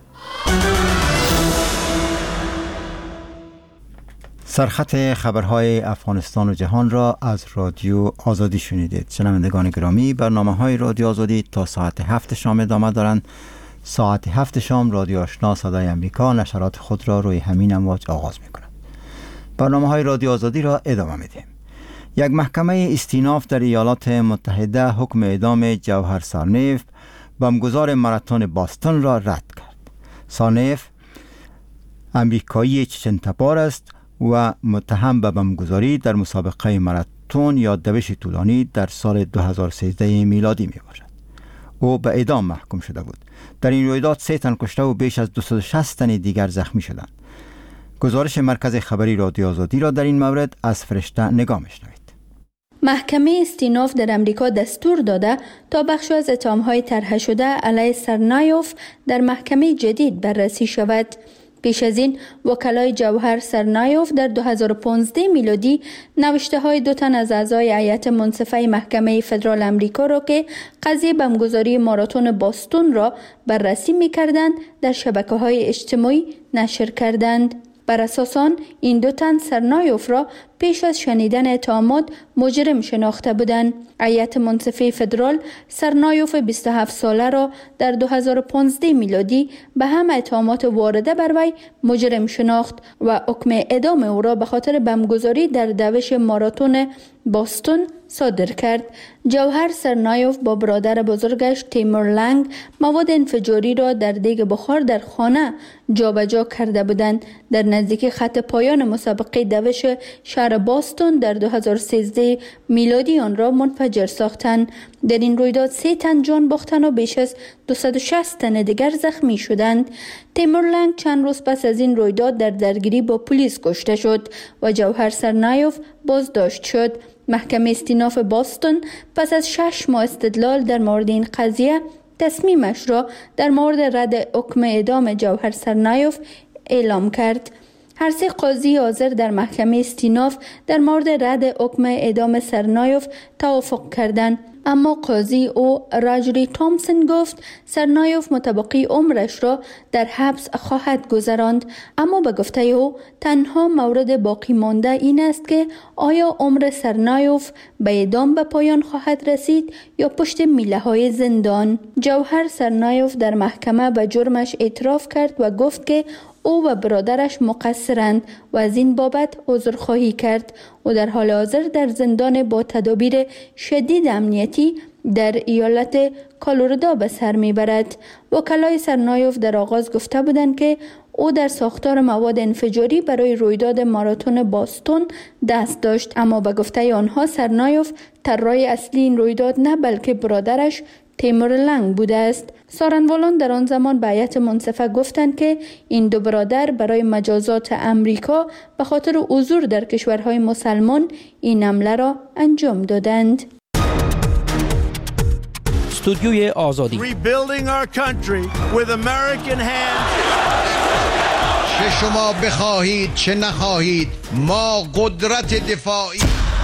سرخط خبرهای افغانستان و جهان را از رادیو آزادی شنیدید. شنوندگان گرامی، برنامه‌های رادیو آزادی تا ساعت 7 شام ادامه دارند. ساعت 7 شام رادیو آشنا صدای امریکا نشرات خود را روی همین امواج آغاز می‌کند. برنامه‌های رادیو آزادی را ادامه می‌دهیم. یک محکمه استیناف در ایالات متحده حکم اعدام جوهر سارنیف، بمبگذار ماراتون باستون را رد کرد. سارنیف امریکایی چچن‌تبار است و متهم به بمبگذاری در مسابقه ماراتون یا دوش طولانی در سال 2013 میلادی می باشد. او به اعدام محکوم شده بود. در این رویداد 3 تن کشته و بیش از 260 تن دیگر زخمی شدند. گزارش مرکز خبری رادیو آزادی را در این مورد از فرشته نگاه می‌شنوید. محکمه استیناف در امریکا دستور داده تا بخش از اتهام‌های طرح شده علیه سارنایوف در محکمه جدید بررسی شود. پیش از این وکلای جوهر سارنایوف در 2015 میلادی نوشته‌های 2 تن از اعضای هیئت منصفه محکمه فدرال امریکا را که قضیه بمبگذاری ماراتون باستون را بررسی می‌کردند در شبکه‌های اجتماعی نشر کردند. بر اساس آن این 2 تن سارنایوف را پیش از شنیدن اتهامات مجرم شناخته بودند. هیئت منصفه فدرال سارنایوف 27 ساله را در 2015 میلادی به همه اتهامات وارده بر وی مجرم شناخت و حکم اعدام او را به خاطر بمبگذاری در دوش ماراتون باستون صادر کرد. جوهر سارنایوف با برادر بزرگش تیمور لنگ مواد انفجاری را در دیگ بخار در خانه جابجا کرده بودند. در نزدیکی خط پایان مسابقه دوش شهر باستون در 2013 میلادی آن را منفجر ساختند. در این رویداد 3 تن جان باختند و بیش از 260 تن دیگر زخمی شدند. تیمور لنگ چند روز پس از این رویداد در درگیری با پلیس کشته شد و جوهر سارنایوف بازداشت شد. محکمه استیناف باستون پس از 6 ماه استدلال در مورد این قضیه تصمیمش را در مورد رد حکم اعدام جوهر سارنایوف اعلام کرد. هر 3 قاضی حاضر در محکمه استیناف در مورد رد حکم اعدام سارنایوف توافق کردند. اما قاضی او راجری تامسون گفت سرنایوف متبقی عمرش را در حبس خواهد گذراند. اما به گفته او تنها مورد باقی مانده این است که آیا عمر سرنایوف به اعدام به پایان خواهد رسید یا پشت میله های زندان. جوهر سرنایوف در محکمه به جرمش اعتراف کرد و گفت که او و برادرش مقصرند و از این بابت عذرخواهی کرد. او در حال حاضر در زندان با تدابیر شدید امنیتی در ایالت کالوردو به سر میبرد. وکلای سرنایوف در آغاز گفته بودند که او در ساختار مواد انفجاری برای رویداد ماراتون باستون دست داشت، اما به گفته آنها سرنایوف طراح اصلی این رویداد نه بلکه برادرش تیمور لنگ بوده است. سارنوالان در آن زمان به هیئت منصفه گفتند که این دو برادر برای مجازات امریکا به خاطر حضور در کشورهای مسلمان این حمله را انجام دادند. استودیوی آزادی. چه شما بخواهید چه نخواهید ما قدرت دفاعی.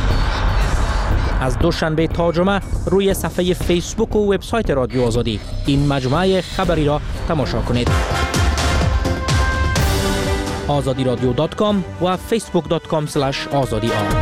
از دوشنبه تا جمعه روی صفحه فیسبوک و وبسایت رادیو آزادی این مجموعه خبری را تماشا کنید. azadiradyo.com و facebook.com/azadi.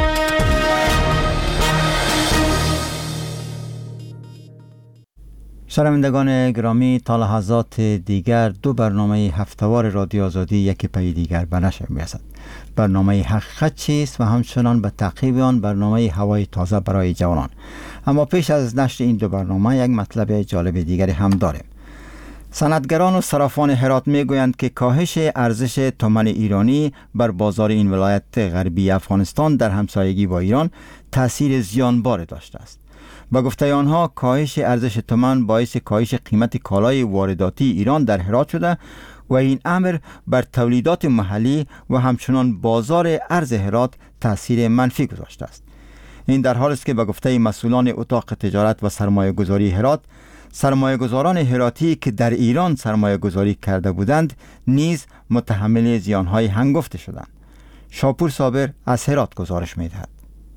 شنوندگان گرامی، تا لحظات دیگر دو برنامه هفتهوار رادیو آزادی یکی پی دیگر به نشر می‌رسد. برنامه حقیقت چیست و همچنان به تعقیب آن برنامه هوای تازه برای جوانان. اما پیش از نشر این دو برنامه یک مطلب جالب دیگری هم داریم. صنعتگران و صرافان هرات میگویند که کاهش ارزش تومان ایرانی بر بازار این ولایت غربی افغانستان در همسایگی با ایران تأثیر زیانبار داشته است. با گفته آنها کاهش ارزش تومان باعث کاهش قیمت کالای وارداتی ایران در هرات شده و این امر بر تولیدات محلی و همچنان بازار ارز هرات تأثیر منفی گذاشته است. این در حالی است که با گفته مسئولان اتاق تجارت و سرمایه گذاری هرات، سرمایه گذاران هراتی که در ایران سرمایه گذاری کرده بودند نیز متحمل زیانهای هنگفته شدند. شاپور صابر از هرات گزارش می‌دهد.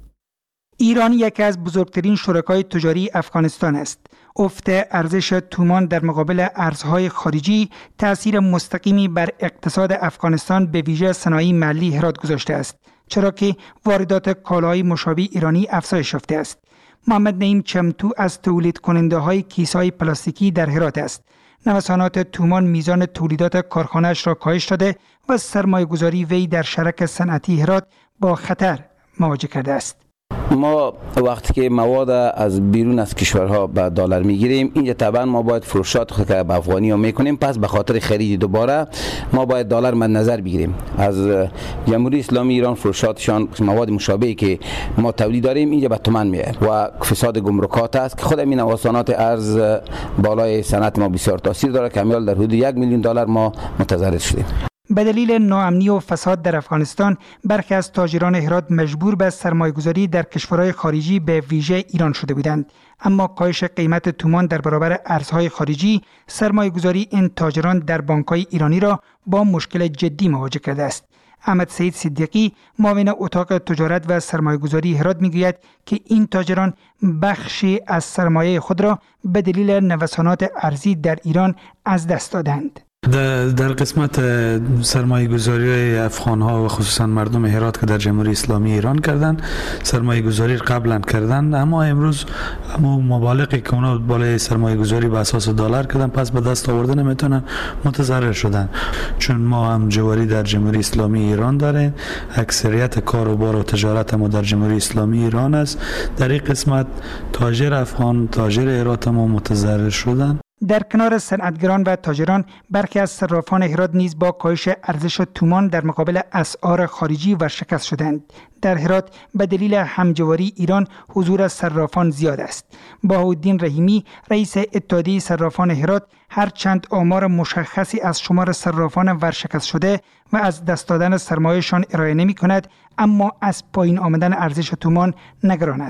ایران یکی از بزرگترین شرکای تجاری افغانستان است. افت ارزش تومان در مقابل ارزهای خارجی تأثیر مستقیمی بر اقتصاد افغانستان به ویژه صنایع محلی هرات گذاشته است، چرا که واردات کالای مشابه ایرانی افزایش یافته است. محمد نعیم چمتو از تولید کننده های کیسهای پلاستیکی در هرات است. نوسانات تومان میزان تولیدات کارخانه‌اش را کاهش داده و سرمایه گذاری وی در شرک صنعتی هرات با خطر مواجه کرده است. ما وقتی که مواد از بیرون از کشورها به دلار میگیریم، اینجا طبعا ما باید فروشات خود که به افغانی ها میکنیم، پس به خاطر خرید دوباره ما باید دلار مد نظر بگیریم. از جمهوری اسلامی ایران فروشاتشان مواد مشابهی که ما تولید داریم اینجا به تومان میاد و فساد گمرکات است که خود این نوسانات ارز بالای صنعت ما بسیار تاثیر داره که امیال در حدود $1 میلیون ما متضرر شدیم. به دلیل ناامنی و فساد در افغانستان برخی از تاجران هرات مجبور به سرمایه‌گذاری در کشورهای خارجی به ویژه ایران شده بودند. اما کاهش قیمت تومان در برابر ارزهای خارجی سرمایه‌گذاری این تاجران در بانک‌های ایرانی را با مشکل جدی مواجه کرده است. احمد سید صدیقی معاون اتاق تجارت و سرمایه‌گذاری هرات میگوید که این تاجران بخشی از سرمایه خود را به دلیل نوسانات ارزی در ایران از دست دادند. در قسمت سرمایه گذاری افغان ها و خصوصا مردم هرات که در جمهوری اسلامی ایران کردن، سرمایه گذاری قبلا کردن، اما امروز مبالغی که اونا بالای سرمایه گذاری به اساس دلار کردن پس به دست آورده نمیتونن، متضرر شدن. چون ما هم جواری در جمهوری اسلامی ایران داریم، اکثریت کاروبار و تجارت ما در جمهوری اسلامی ایران است. در این قسمت تاجر افغان، تاجر هرات ما متضرر شدن. در کنار صنعتگران و تاجران، برخی از صرافان هرات نیز با کاهش ارزش تومان در مقابل اسعار خارجی ورشکست شدند. در هرات به دلیل همجواری ایران حضور صرافان زیاد است. بهاءالدین رحیمی رئیس اتحادیه صرافان هرات هرچند آمار مشخصی از شمار صرافان ورشکست شده و از دست دادن سرمایه‌شان ارائه نمی کند، اما از پایین آمدن ارزش تومان نگران است.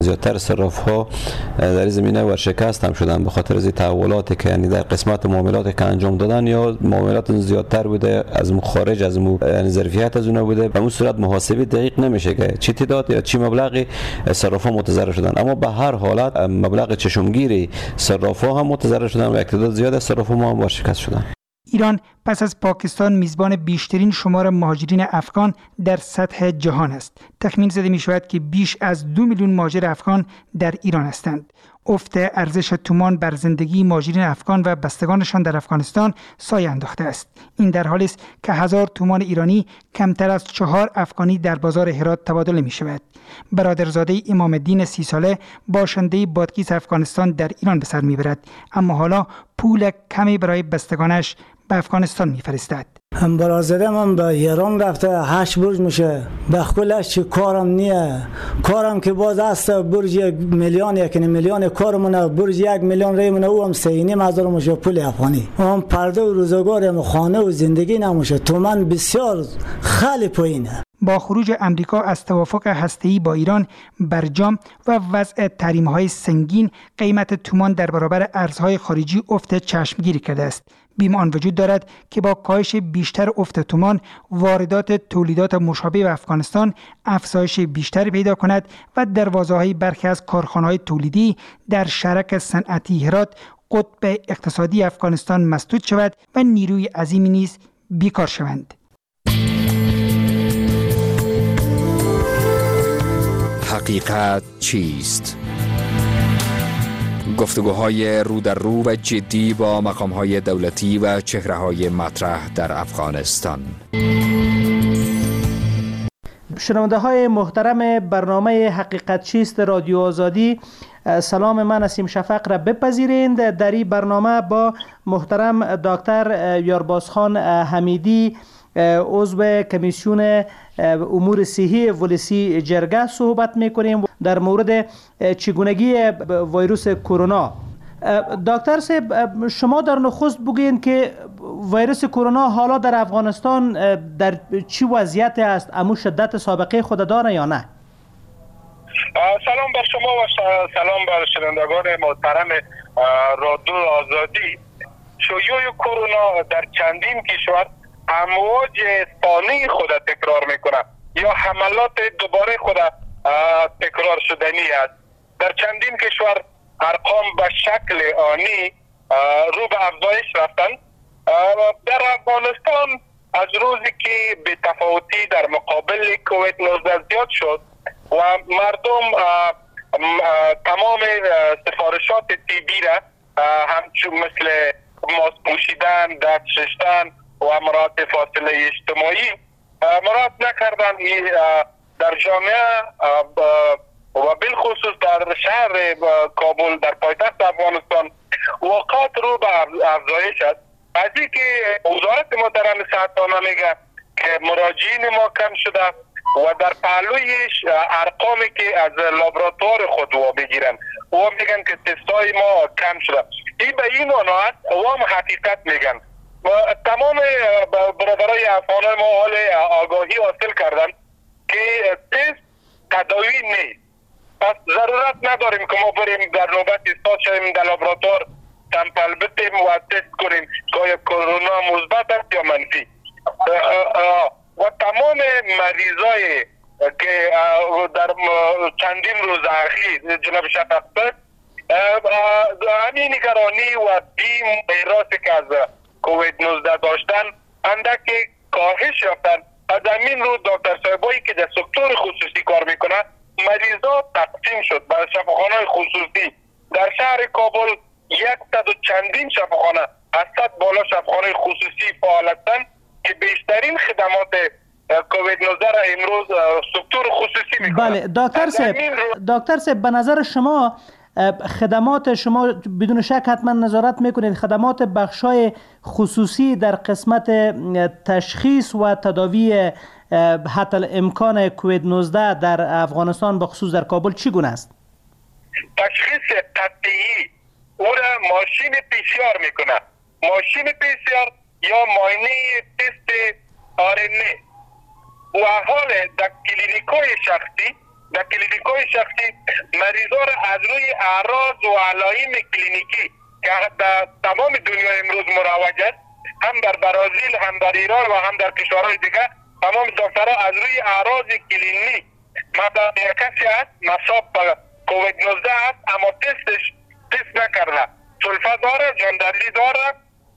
زیادتر صراف‌ها در این زمینه ورشکست هم شدن به خاطر از تحولاتی که یعنی در قسمت معاملاتی که انجام دادن یا معاملات زیادتر بوده از خارج از یعنی ظرفیت از اونها بوده، به اون صورت محاسبه دقیق نمیشه که چی تعداد یا چی مبلغی صراف‌ها متضرر شدن. اما به هر حالت مبلغ چشمگیری صراف‌ها هم متضرر شدن و تعداد زیاد از صراف‌ها هم ورشکست شدن. ایران پس از پاکستان میزبان بیشترین شمار مهاجرین افغان در سطح جهان است. تخمین زده می شود که بیش از 2 میلیون مهاجر افغان در ایران هستند. افت ارزش تومان بر زندگی مهاجرین افغان و بستگانشان در افغانستان سایه انداخته است. این در حالی است که 1000 تومان ایرانی کمتر از 4 افغانی در بازار هرات تبادله می شود. برادرزاده امام الدین 30 ساله باشنده بادغیس افغانستان در ایران به سر می برد، اما حالا پول کمی برای بستگانش به افغانستان میفرستد. هم برادرم هم به ایران رفته 8 برج میشه، به کلش چی کارم نیه، کارم که باز است برج 1 میلیون 1 میلیون کارمونه، برج 1 میلیون ریمونه او هم 3,500 میشه پول افغانی، هم پرده و روزگار و خانه و زندگی نمیشه، تومن بسیار خیلی پایینه. با خروج امریکا از توافق هسته‌ای با ایران، برجام و وضع تحریم‌های سنگین، قیمت تومان در برابر ارزهای خارجی افت چشمگیری کرده است. بیم آن وجود دارد که با کاهش بیشتر افت تومان، واردات تولیدات مشابه به افغانستان افزایش بیشتری پیدا کند و دروازه‌های برخی از کارخانه‌های تولیدی در شرک صنعتی هرات، قطب اقتصادی افغانستان مسدود شود و نیروی عظیمی نیز بیکار شوند. حقیقت چیست؟ گفتگوهای رو در رو و جدی با مقام‌های دولتی و چهره‌های مطرح در افغانستان. شنونده های محترم برنامه حقیقت چیست رادیو آزادی، سلام من نسیم شفق را بپذیرید. در این برنامه با محترم دکتر یاربازخان حمیدی عضو کمیسیون امور صحی ولسی جرگه صحبت میکنیم در مورد چگونگی ویروس کرونا. دکتر صاحب، شما در نخست بگوین که ویروس کرونا حالا در افغانستان در چی وضعیت است؟ امو شدت سابقه خود داره یا نه؟ سلام بر شما و سلام بر شنوندگان محترم رادیو آزادی. شیوع کرونا در چندین کشور امواج ثانی خود تکرار میکنه یا حملات دوباره خود تکرار شدنی است. در چندین کشور ارقام به شکل آنی رو به افزایش رفتند. در افغانستان از روزی که به تفاوتی در مقابل کووید 19 زیاد شد و مردم تمام سفارشات طبی را همچون مثل ماسک پوشیدن، دست شستن و مراعات فاصله اجتماعی مراعات نکردن، در جامعه و بالخصوص در شهر کابل در پایتخت افغانستان واقعات رو به افزایش است. از اینکه وزارت محترم صحت‌عامه میگه که مراجعین ما کم شده و در پهلویش ارقامی که از لابراتوار خود بگیرن و میگن که تستای ما کم شده، این به این معنا است و هم حقیقت میگن. تمام برادرای افغان ما حال آگاهی حاصل کردن که تست تداوی نیست، پس ضرورت نداریم که ما بریم در نوبت ایستاد شویم در لابراتوار سمپل بتیم و تست کنیم که کرونا مثبت است یا منفی. و تمام مریضای که در چندین روز اخیر جناب شفق همین نگرانی و بیم ویروسی که از کووید 19 داشتن اندک کاهش یافتن. از همین رو دکتر صاحبایی که در سکتور خصوصی کار میکنه مریضا تقسیم شد بر شفاخانه‌های خصوصی. در شهر کابل 100 و چندین شفاخانه از 100 بالا شفاخانه خصوصی فعال هستند که بیشترین خدمات کووید 19 را امروز سکتور خصوصی میکنه. بله دکتر صاحب به نظر شما خدمات شما بدون شک حتما نظارت میکنید، خدمات بخشای خصوصی در قسمت تشخیص و تداوی حتی امکان کووید 19 در افغانستان بخصوص در کابل چگونه است؟ تشخیص قطعی او را ماشین PCR میکنه، ماشین PCR یا معاینه تست RNA و حال در کلینیکای شخصی در کلینیک‌های شخصی مریضا را از روی اعراض و علائم کلینیکی که در تمام دنیا امروز مروج است، هم در برزیل، هم در ایران و هم در کشورهای دیگر، تمام دکترها از روی اعراض کلینیک مثلا یک کسی است مصاب به کووید 19 است اما تست نکرده، سلفه داره، جاندردی داره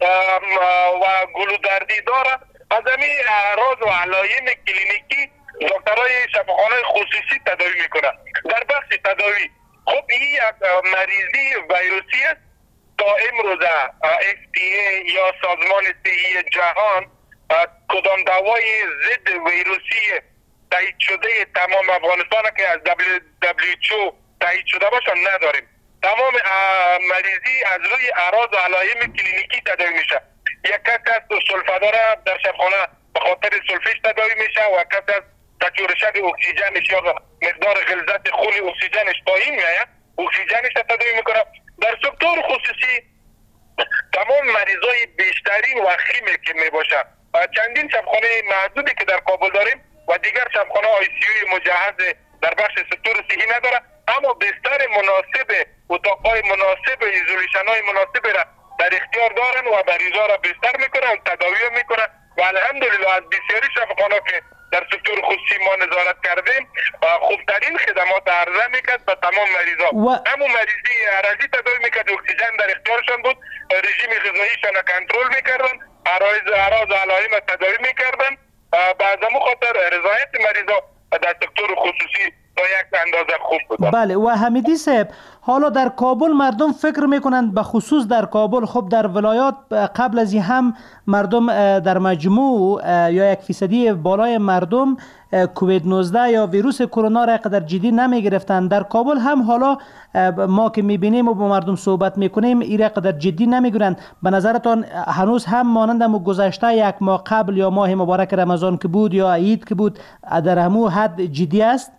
و گلودردی داره، از همین اعراض و علائم کلینیکی دکترهای شفاخانه خصوصی تداوی میکنه. در بخش تداوی خب این یک مریضی ویروسی است. تا امروز FDA یا سازمان صحی جهان کدام دوای ضد ویروسی تایید شده تمام افغانستان که از WHO تایید شده باشه نداریم. تمام مریضی از روی اعراض و علائم کلینیکی تداوی میشه. یک کس سلفه داره در شفاخانه به خاطر سلفش تداوی میشه و کس از تجربه اکسیژنش یا مقدار غلظت خون اکسیژنش پایین میاد اکسیژنش تداوی میکنه. در سکتور خصوصی تمام مریضای بیشترین وخیمه که میباشه. چندین شفاخانه محدودی که در کابل داریم و دیگر شفاخانه ICU مجهز در بخش سکتور صحی نداره، اما بستر مناسب، اتاقای مناسب، ایزولیشن های مناسب را در اختیار دارن و مریضا را بستر میکنن، تداوی میکنن و الحمدلله از بسیاری شفاخانه که در سکتور خصوصی ما نظارت کردیم خوبترین خدمات عرضه میکرد به تمام مریضا. همون مریضی عرضی تداوی میکرد، اکسیژن در اختیارشان بود، رژیم غذاییشان کنترل میکردن، اعراض و علائم تداوی میکردن. بعد از خاطر رضایت مریضا در سکتور خصوصی تا یک اندازه خوب بود. بله و حمیدی صاحب، حالا در کابل مردم فکر میکنند به خصوص در کابل، خب در ولایات قبل از این هم مردم در مجموع یا 1% بالای مردم کووید 19 یا ویروس کرونا را قدر جدی نمی گرفتند. در کابل هم حالا ما که میبینیم و با مردم صحبت میکنیم این قدر جدی نمیگیرند. به نظرتان هنوز هم مانند گذشته یک ماه قبل یا ماه مبارک رمضان که بود یا عید که بود در همو حد جدی است؟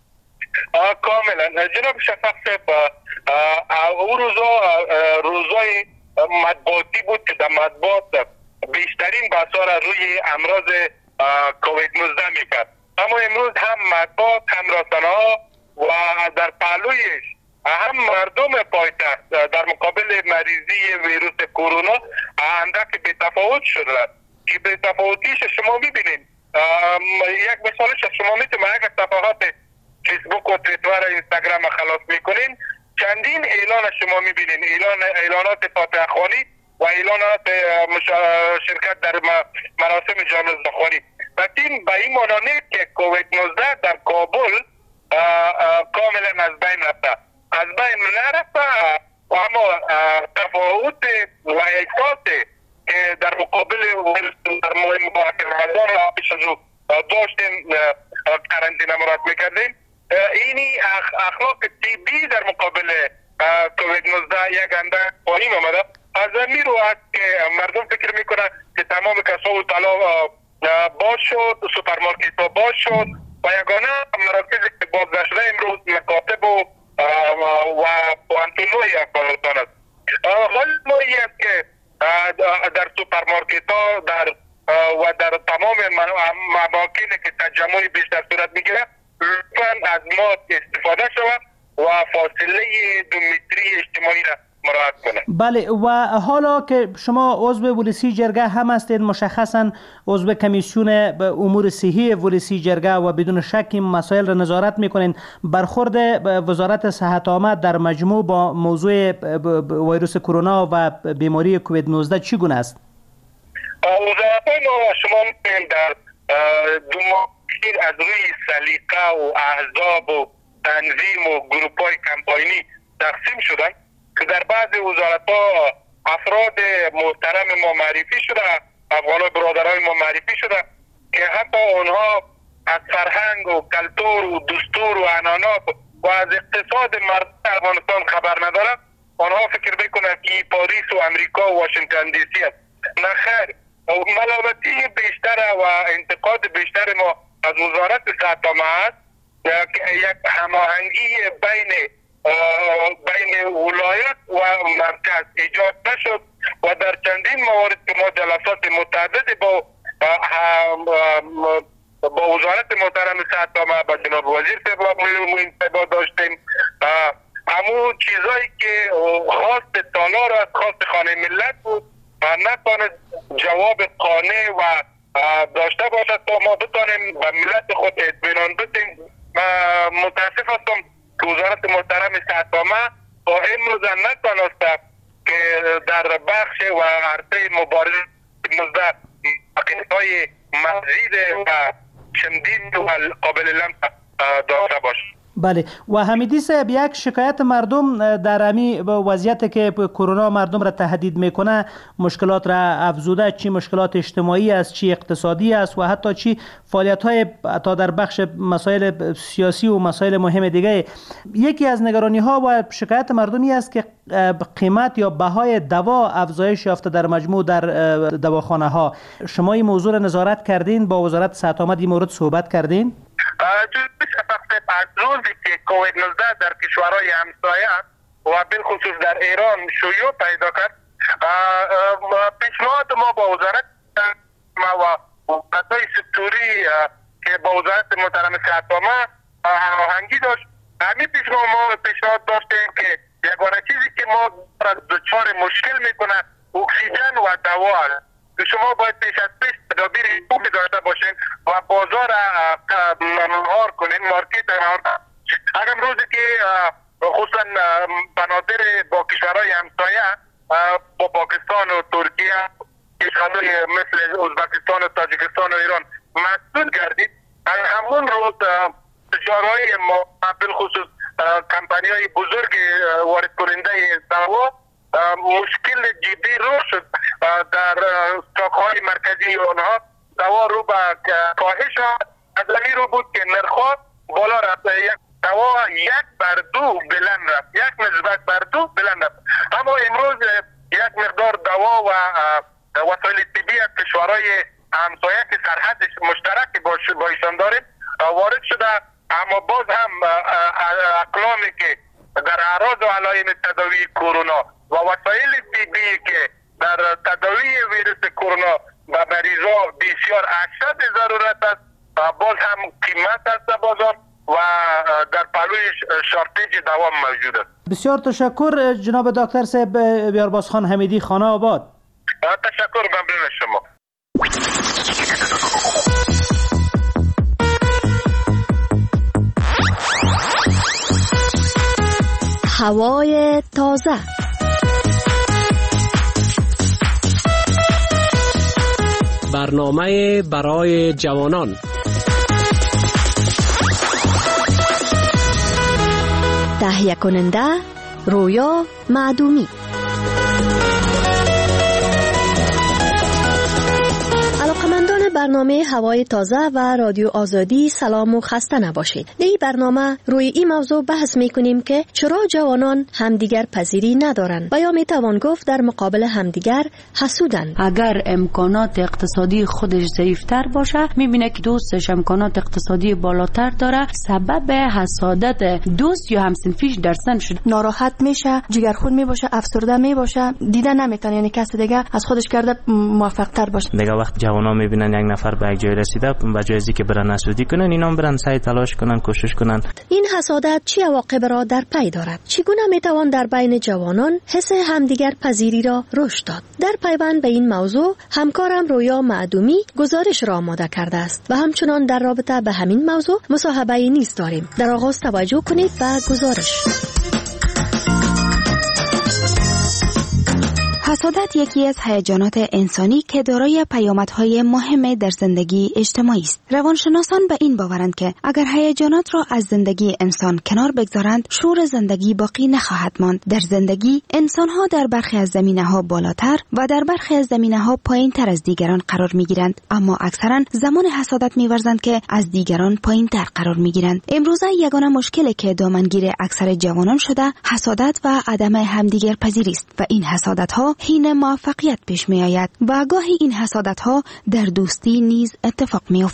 کاملا جناب شفاق صاحب، او روزای مطبوعاتی بود که در مطبوعات بیشترین بحثا را روی امراض کووید 19 میکرد، اما امروز هم مطبوعات هم رسانه‌ها و در پهلویش هم مردم پایتخت در مقابل مریضی ویروس کرونا اندک بی‌تفاوت شدند که بی‌تفاوتیش شما میبینید. یک مثالش شما میتونید اگر صفحات فیسبوک و توییتر و اینستاگرام خلاص میکنین چندین اعلان شما میبینین، اعلانات فاتحه خوانی و اعلانات شرکت در مراسم جنازه خوانی. بطین به این مانانه که کووید 19 در کابل کاملا از بین رفته، از بین نرفته و اما تفاوت و احساس که در مقابل در ماه مبارک رمضان پیش از او داشتیم قرنطینه مراد میکردیم، اینی اخلاق طبی در مقابل کووید 19 یک اندک پایین آمده. از همین رو است که مردم فکر میکنن که تمام کسا و طلا باز شد، سوپرمارکت ها باز شد و یگانه مراکزی که باز نشده امروز مکاتب و پوانتونوی افغانستان است. حال ما این است که در سوپرمارکت ها و در تمام مواقعی که تجمع بیشتر صورت میگیره لطفاً از ماسک استفاده شود و فاصله 2 متری اجتماعی را مراعات کنه. بله و حالا که شما عضو ولسی جرگه هم هستید، مشخصاً عضو کمیسیون امور صحی ولسی جرگه و بدون شک این مسائل را نظارت میکنین، برخورد وزارت صحت عامه در مجموع با موضوع ویروس کرونا و بیماری کووید 19 چگونه است؟ وزارت ما شما می‌بینید در 2 ماه از روی سلیقه و احزاب و تنظیم و گروپ‌های کمپاینی تقسیم شدن که در بعض وزارت‌ها افراد محترم ما معرفی شده، افغان‌های برادرای ما معرفی شده که حتی اونها از فرهنگ و کلتور و دستور و عنعنات و از اقتصاد مردم افغانستان خبر ندارن. آنها فکر میکنن که پاریس و امریکا و واشنگتن دی سی است. نه خیر، ملامتی بیشتر و انتقاد بیشتر ما از وزارت صحت عامه است که یک هماهنگی بین ولایت و مرکز ایجاد نشد و در چندین موارد که ما جلسات متعدد با با وزارت محترم صحت عامه با جناب وزیر صاحب داشتیم. همون چیزایی که خواست تالار از خواست خانه ملت بود نتوانست جواب قانع و داشته باشد تا ما بتانیم به ملت خود اطمینان بدیم. متاسف هستم که وزارت محترم صحت عامه تا امروز نتوانسته که در بخش و عرصه مبارزه مزد حقیقت‌های مزید و چندین و قابل لمس داشته باشد. بله و حمیدی صاحب، یک شکایت مردم در امی وضعیت که کرونا مردم را تهدید میکنه، مشکلات را افزوده، چی مشکلات اجتماعی است، چی اقتصادی است و حتی چی فعالیت های تا در بخش مسائل سیاسی و مسائل مهم دیگه. یکی از نگرانی ها و شکایت مردمی است که قیمت یا بهای دوا افزایش یافته در مجموع در دواخانه ها. شما این موضوع را نظارت کردین؟ با وزارت صحت عامه این مورد صحبت کردین؟ از روزی که کووید 19 در کشورهای همسایه و بالخصوص در ایران شیوع پیدا کرد، پیشنهاد ما با وزارت و وزارت‌های سکتوری که با وزارت محترم صحت عامه هماهنگی داشت، همین پیشنهاد داشتیم که یگانه چیزی که ما دچار مشکل میکنه اکسیژن و دوا است. شما باید پیش از پیش تدابیر خوبی داشته باشین و بازار مهار کنین، مارکت مهار. اگر روزی که خصوصا بنادر با کشورهای همسایه با پاکستان و ترکیه، کشورهای مثل ازبکستان و تاجیکستان و ایران مسئول گردید، همون روز تجارهای ما بالخصوص کمپانی‌های بزرگ وارد کننده دوا مشکل جدی رو شد. در استاک‌های مرکزی آنها دوا رو به کاهش از این رو بود که نرخ‌ها بالا رفت. یک دوا 1/2 بلند رفت، یک نسبت بر 2 بلند رفت. اما امروز یک مقدار دوا و وسایل طبی از کشورهای همسایه که سرحد مشترک با ایشان داریم وارد شده، اما باز هم اقلامی که در اعراض و علائم تداوی کرونا و وسایل طبی که در تداوی ویروس کرونا و مریضا بسیار اشد ضرورت است، باز هم قیمت است بازار و در پلوی شارتیج دوام موجود است. بسیار تشکر جناب دکتر صاحب بیاربازخان حمیدی، خانه آباد. تشکر، ممنون شما. هوای تازه. برنامه برای جوانان. تهیه کننده رویا معدومی. برنامه هوای تازه و رادیو آزادی سلام و خسته نباشید. در این برنامه روی این موضوع بحث میکنیم که چرا جوانان همدیگر پذیری ندارند و یا میتوان گفت در مقابل همدیگر حسودند. اگر امکانات اقتصادی خودش ضعیفتر باشه، میبینه که دوستش امکانات اقتصادی بالاتر داره، سبب حسادت دوست یا همسنفیش در سن شد. ناراحت میشه، جگرخون میباشه، افسرده میباشه، دیده نمیتونه، یعنی کسی دیگه از خودش کرده موفق تر باشه. دیگه وقت جوانا میبینن یک نفر به یک جای رسیده، به جای اینکه برن حسودی کنن، اینا برن سعی تلاش کنن، کوشش کنن. این حسادت چه عواقب را در پی دارد؟ چگونه میتوان در بین جوانان حس همدیگر پذیری را رشد داد؟ در پیوند به این موضوع همکارم رویا معدومی گزارش را آماده کرده است و همچنان در رابطه به همین موضوع مصاحبه نیز داریم. در آغاز توجه کنید به گزارش. حسادت یکی از هیجانات انسانی که دارای پیامدهای مهم در زندگی اجتماعی است. روانشناسان به این باورند که اگر هیجانات را از زندگی انسان کنار بگذارند، شور زندگی باقی نخواهد ماند. در زندگی انسان‌ها در برخی از زمینه‌ها بالاتر و در برخی از زمینه‌ها پایین‌تر از دیگران قرار می‌گیرند، اما اکثراً زمان حسادت می‌ورزند که از دیگران پایین‌تر قرار می‌گیرند. امروزه یگانه مشکلی که دامنگیر اکثر جوانان شده، حسادت و عدم همدیگر پذیری است و این حسادت‌ها حین موفقیت پیش می آید و گاهی این حسادت ها در دوستی نیز اتفاق می افتد.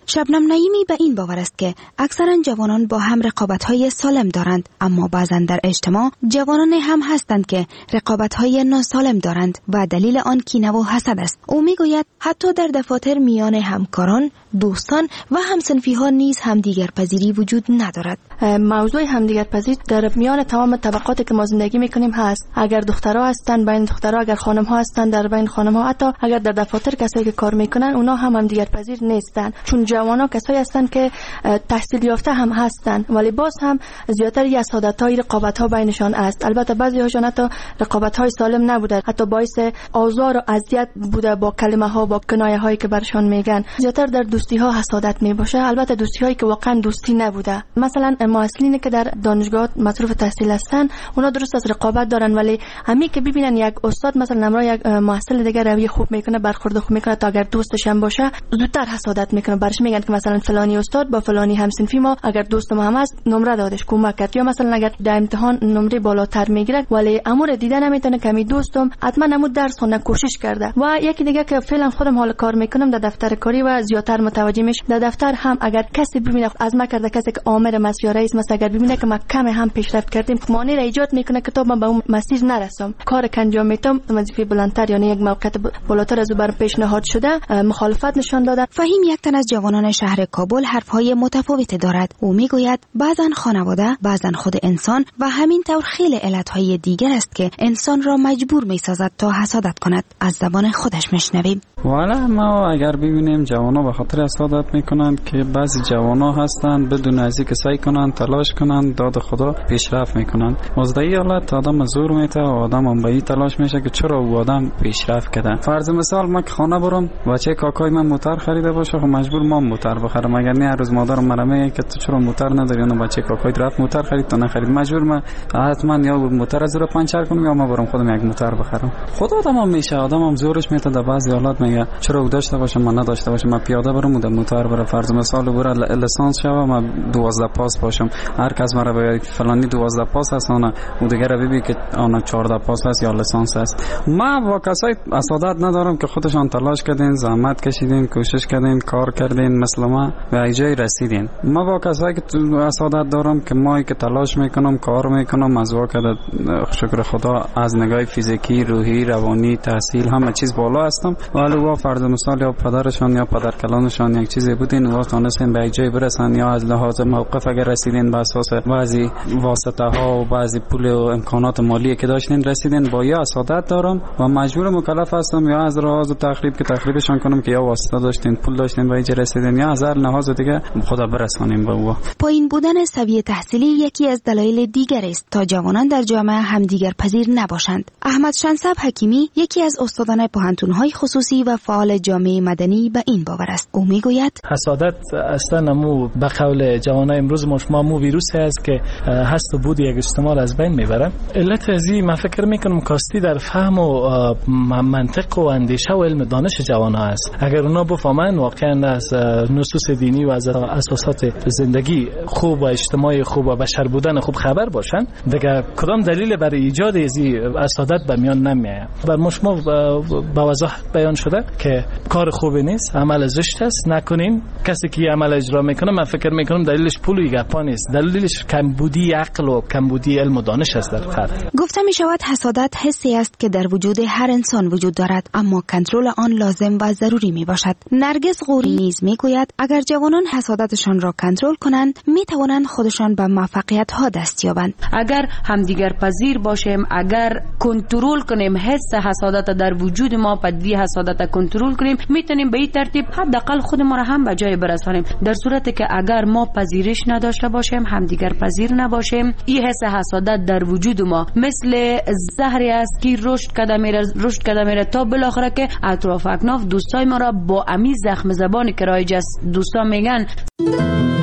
شبنم نعیمی به این باور است که اکثرا جوانان با هم رقابت‌های سالم دارند، اما بعضا در اجتماع جوانان هم هستند که رقابت‌های ناسالم دارند و دلیل آن کینه و حسد است. او میگوید حتی در دفاتر میان همکاران، دوستان و همسنفی‌ها نیز همدیگر پذیری وجود ندارد. موضوع همدیگر پذیری در میان تمام طبقاتی که ما زندگی میکنیم هست. اگر دخترها هستند بین دخترها، اگر خانم‌ها هستند در بین خانم‌ها، حتی اگر در دفاتر کسایی که کار میکنن اونا هم همدیگر پذیر نیستند، چون جوانان کسایی هستند که تحصیل یافته هم هستند ولی باز هم زیاتر حسادت‌های رقابت‌ها بینشان است. البته بعضی هاشون حتی رقابت‌های سالم نبوده، حتی باعث آزار و اذیت بوده با کلمه‌ها، با کنایه‌هایی که برشان میگن. زیاتر در دوستی‌ها حسادت میباشه، البته دوستی‌هایی که واقعا دوستی نبوده. مثلا محصلینی که در دانشگاه مصروف تحصیل هستن اونا درست از رقابت دارن، ولی همین که ببینن یک استاد مثلا نمره یک محصل دیگه روی خوب میکنه، برخورد خوب میکنه، تا اگر دوستش هم باشه زودتر حسادت میکنه، برش میگن که مثلا فلانی استاد با فلانی همسنفی ما اگر دوست ما هم است نمره دادش، کمک کرد، یا مثلا اگر در امتحان نمره بالاتر میگیره ولی امور دیده نمیتونه که می دوستم حتما نمود درس خونه کوشش کرده. و یکی دیگه که فعلا خودم حال کار میکنم در دفتر کاری و زیاتر متوجه میشم در دفتر هم اگر کسی ببینه از ما کرده، کسی که آمر است یا رئیس مثلا اگر ببینه که ما کم هم پیشرفت کردیم، مانع را ایجاد میکنه که من به اون مسیر نرسم، کار که انجام میدم وظیفه بلندتر یعنی یک موقعیت بالاتر از او بر پیشنهاد شده مخالفت نشان داده. فهیم یک تن از جوانان شهر کابل حرفهای متفاوتی دارد. او میگوید بعضن خانواده، بعضن خود انسان و همین طور خیلی علتهای دیگر است که انسان را مجبور میسازد تا حسادت کند. از زبان خودش میشنویم. والا ما اگر ببینیم جوانا به خاطر حسادت میکنند که بعضی جوانا هستند بدون از اینکه سعی کنند تلاش کنند داد خدا پیشرفت میکنند. از این حالت آدم زور میته و آدم هم به این تلاش میشه که چرا او آدم پیشرفت کرده. فرض مثال من خانه برم بچه کاکای من موتر خریده باشه، خب مجبور ما موتر بخرم، اگر نه هر روز مادرم مرا میگه که تو چرا موتر نداری، اون بچه کاکای رفت موتر خرید تو نخرید، مجبور من حتما یا موتر از رو پنچر کنم یا ما برم خودم یک موتر بخرم. خود آدم هم میشه، آدم هم زورش میته در بعضی حالات میگه چرا او داشته باشه من نداشته باشم، من پیاده برم و در موتر برم. فرض مثال برای لیسانس شوم من 12 پاس باشم، هر کس مرا بگه فلانی 12 پاس هست اون دیگه رو ببین که آن 14 پاس هست یا لیسانس هست. من با کسای حسادت ندارم که خودشان تلاش کردین، زحمت کشیدین، کوشش کردین، کار کردین، مثل ما به اینجای رسیدین. ما با کسایی که حسادت دارم که ما که تلاش میکنم، کار میکنم، از واقع شکر خدا از نگاه فیزیکی، روحی، روانی، تحصیل همه چیز بالا هستم، ولی وا فرض مثال یا پدرشان یا پدرکلانشان یک چیزی بودین و تونستین به اینجای برسن، یا از لحاظ موقف اگر رسیدین به اساس بعضی واسطه ها و بعضی پول و امکانات مالی که داشتین رسیدین. با یا حسادت دارم و مجبور مکلف هستم یا از لحاظ تخریب که تخریبشان کنم که یا واسطه داشتین، پول داشتین به اینجا رسیدین، یا از هر لحاظ دیگه خدا برسانیم به او. پایین بودن سویه تحصیلی یکی از دلایل دیگر است تا جوانان در جامعه همدیگر پذیر نباشند. احمد شنصب حکیمی یکی از استادان پوهنتون‌های خصوصی و فعال جامعه مدنی به این باور است. او میگوید حسادت اصلا مو به قول جوانای امروز ما مو ویروسی است که هست و بود یک اجتماع از بین میبره. علت ازی من فکر میکنم کاستی در فهم و منطق و اندیشه و علم دانش جوان ها است. اگر اونا بفهمن واقعا از نصوص دینی و از اساسات زندگی خوب و اجتماعی خوب و بشر بودن خوب خبر باشن، دیگه کدام دلیل برای ایجاد ازی حسادت به میان نمیاد. بر مشما با وضاحت بیان شده که کار خوبی نیست، عمل زشت است، نکنین. کسی که عمل اجرا میکنه من فکر میکنم دلیلش پول و گپا نیست، دلیلش کمبودی عقل و کمبودی علم و دانش است در فرد. گفته می شود حسادت حسی است که در وجود هر انسان وجود دارد، اما کنترل آن لازم و ضروری می باشد. نرگس غوری نیز می گوید اگر جوانان حسادتشان را کنترل کنند می توانند خودشان به موفقیت ها دست یابند. اگر همدیگر پذیر باشیم، اگر کنترل کنیم حس حسادت در وجود ما، پدیده حسادت کنترل کنیم، میتونیم به این ترتیب حداقل خود ما را هم به جای برسانیم. در صورتی که اگر ما پذیرش نداشته باشیم، همدیگر پذیر نباشیم، این حس حسادت در وجود ما مثل زهری است که رشد کرده میره تا بالاخره که اطراف اکناف دوستای ما را با امی زخم زبانی که رایج است دوستا میگن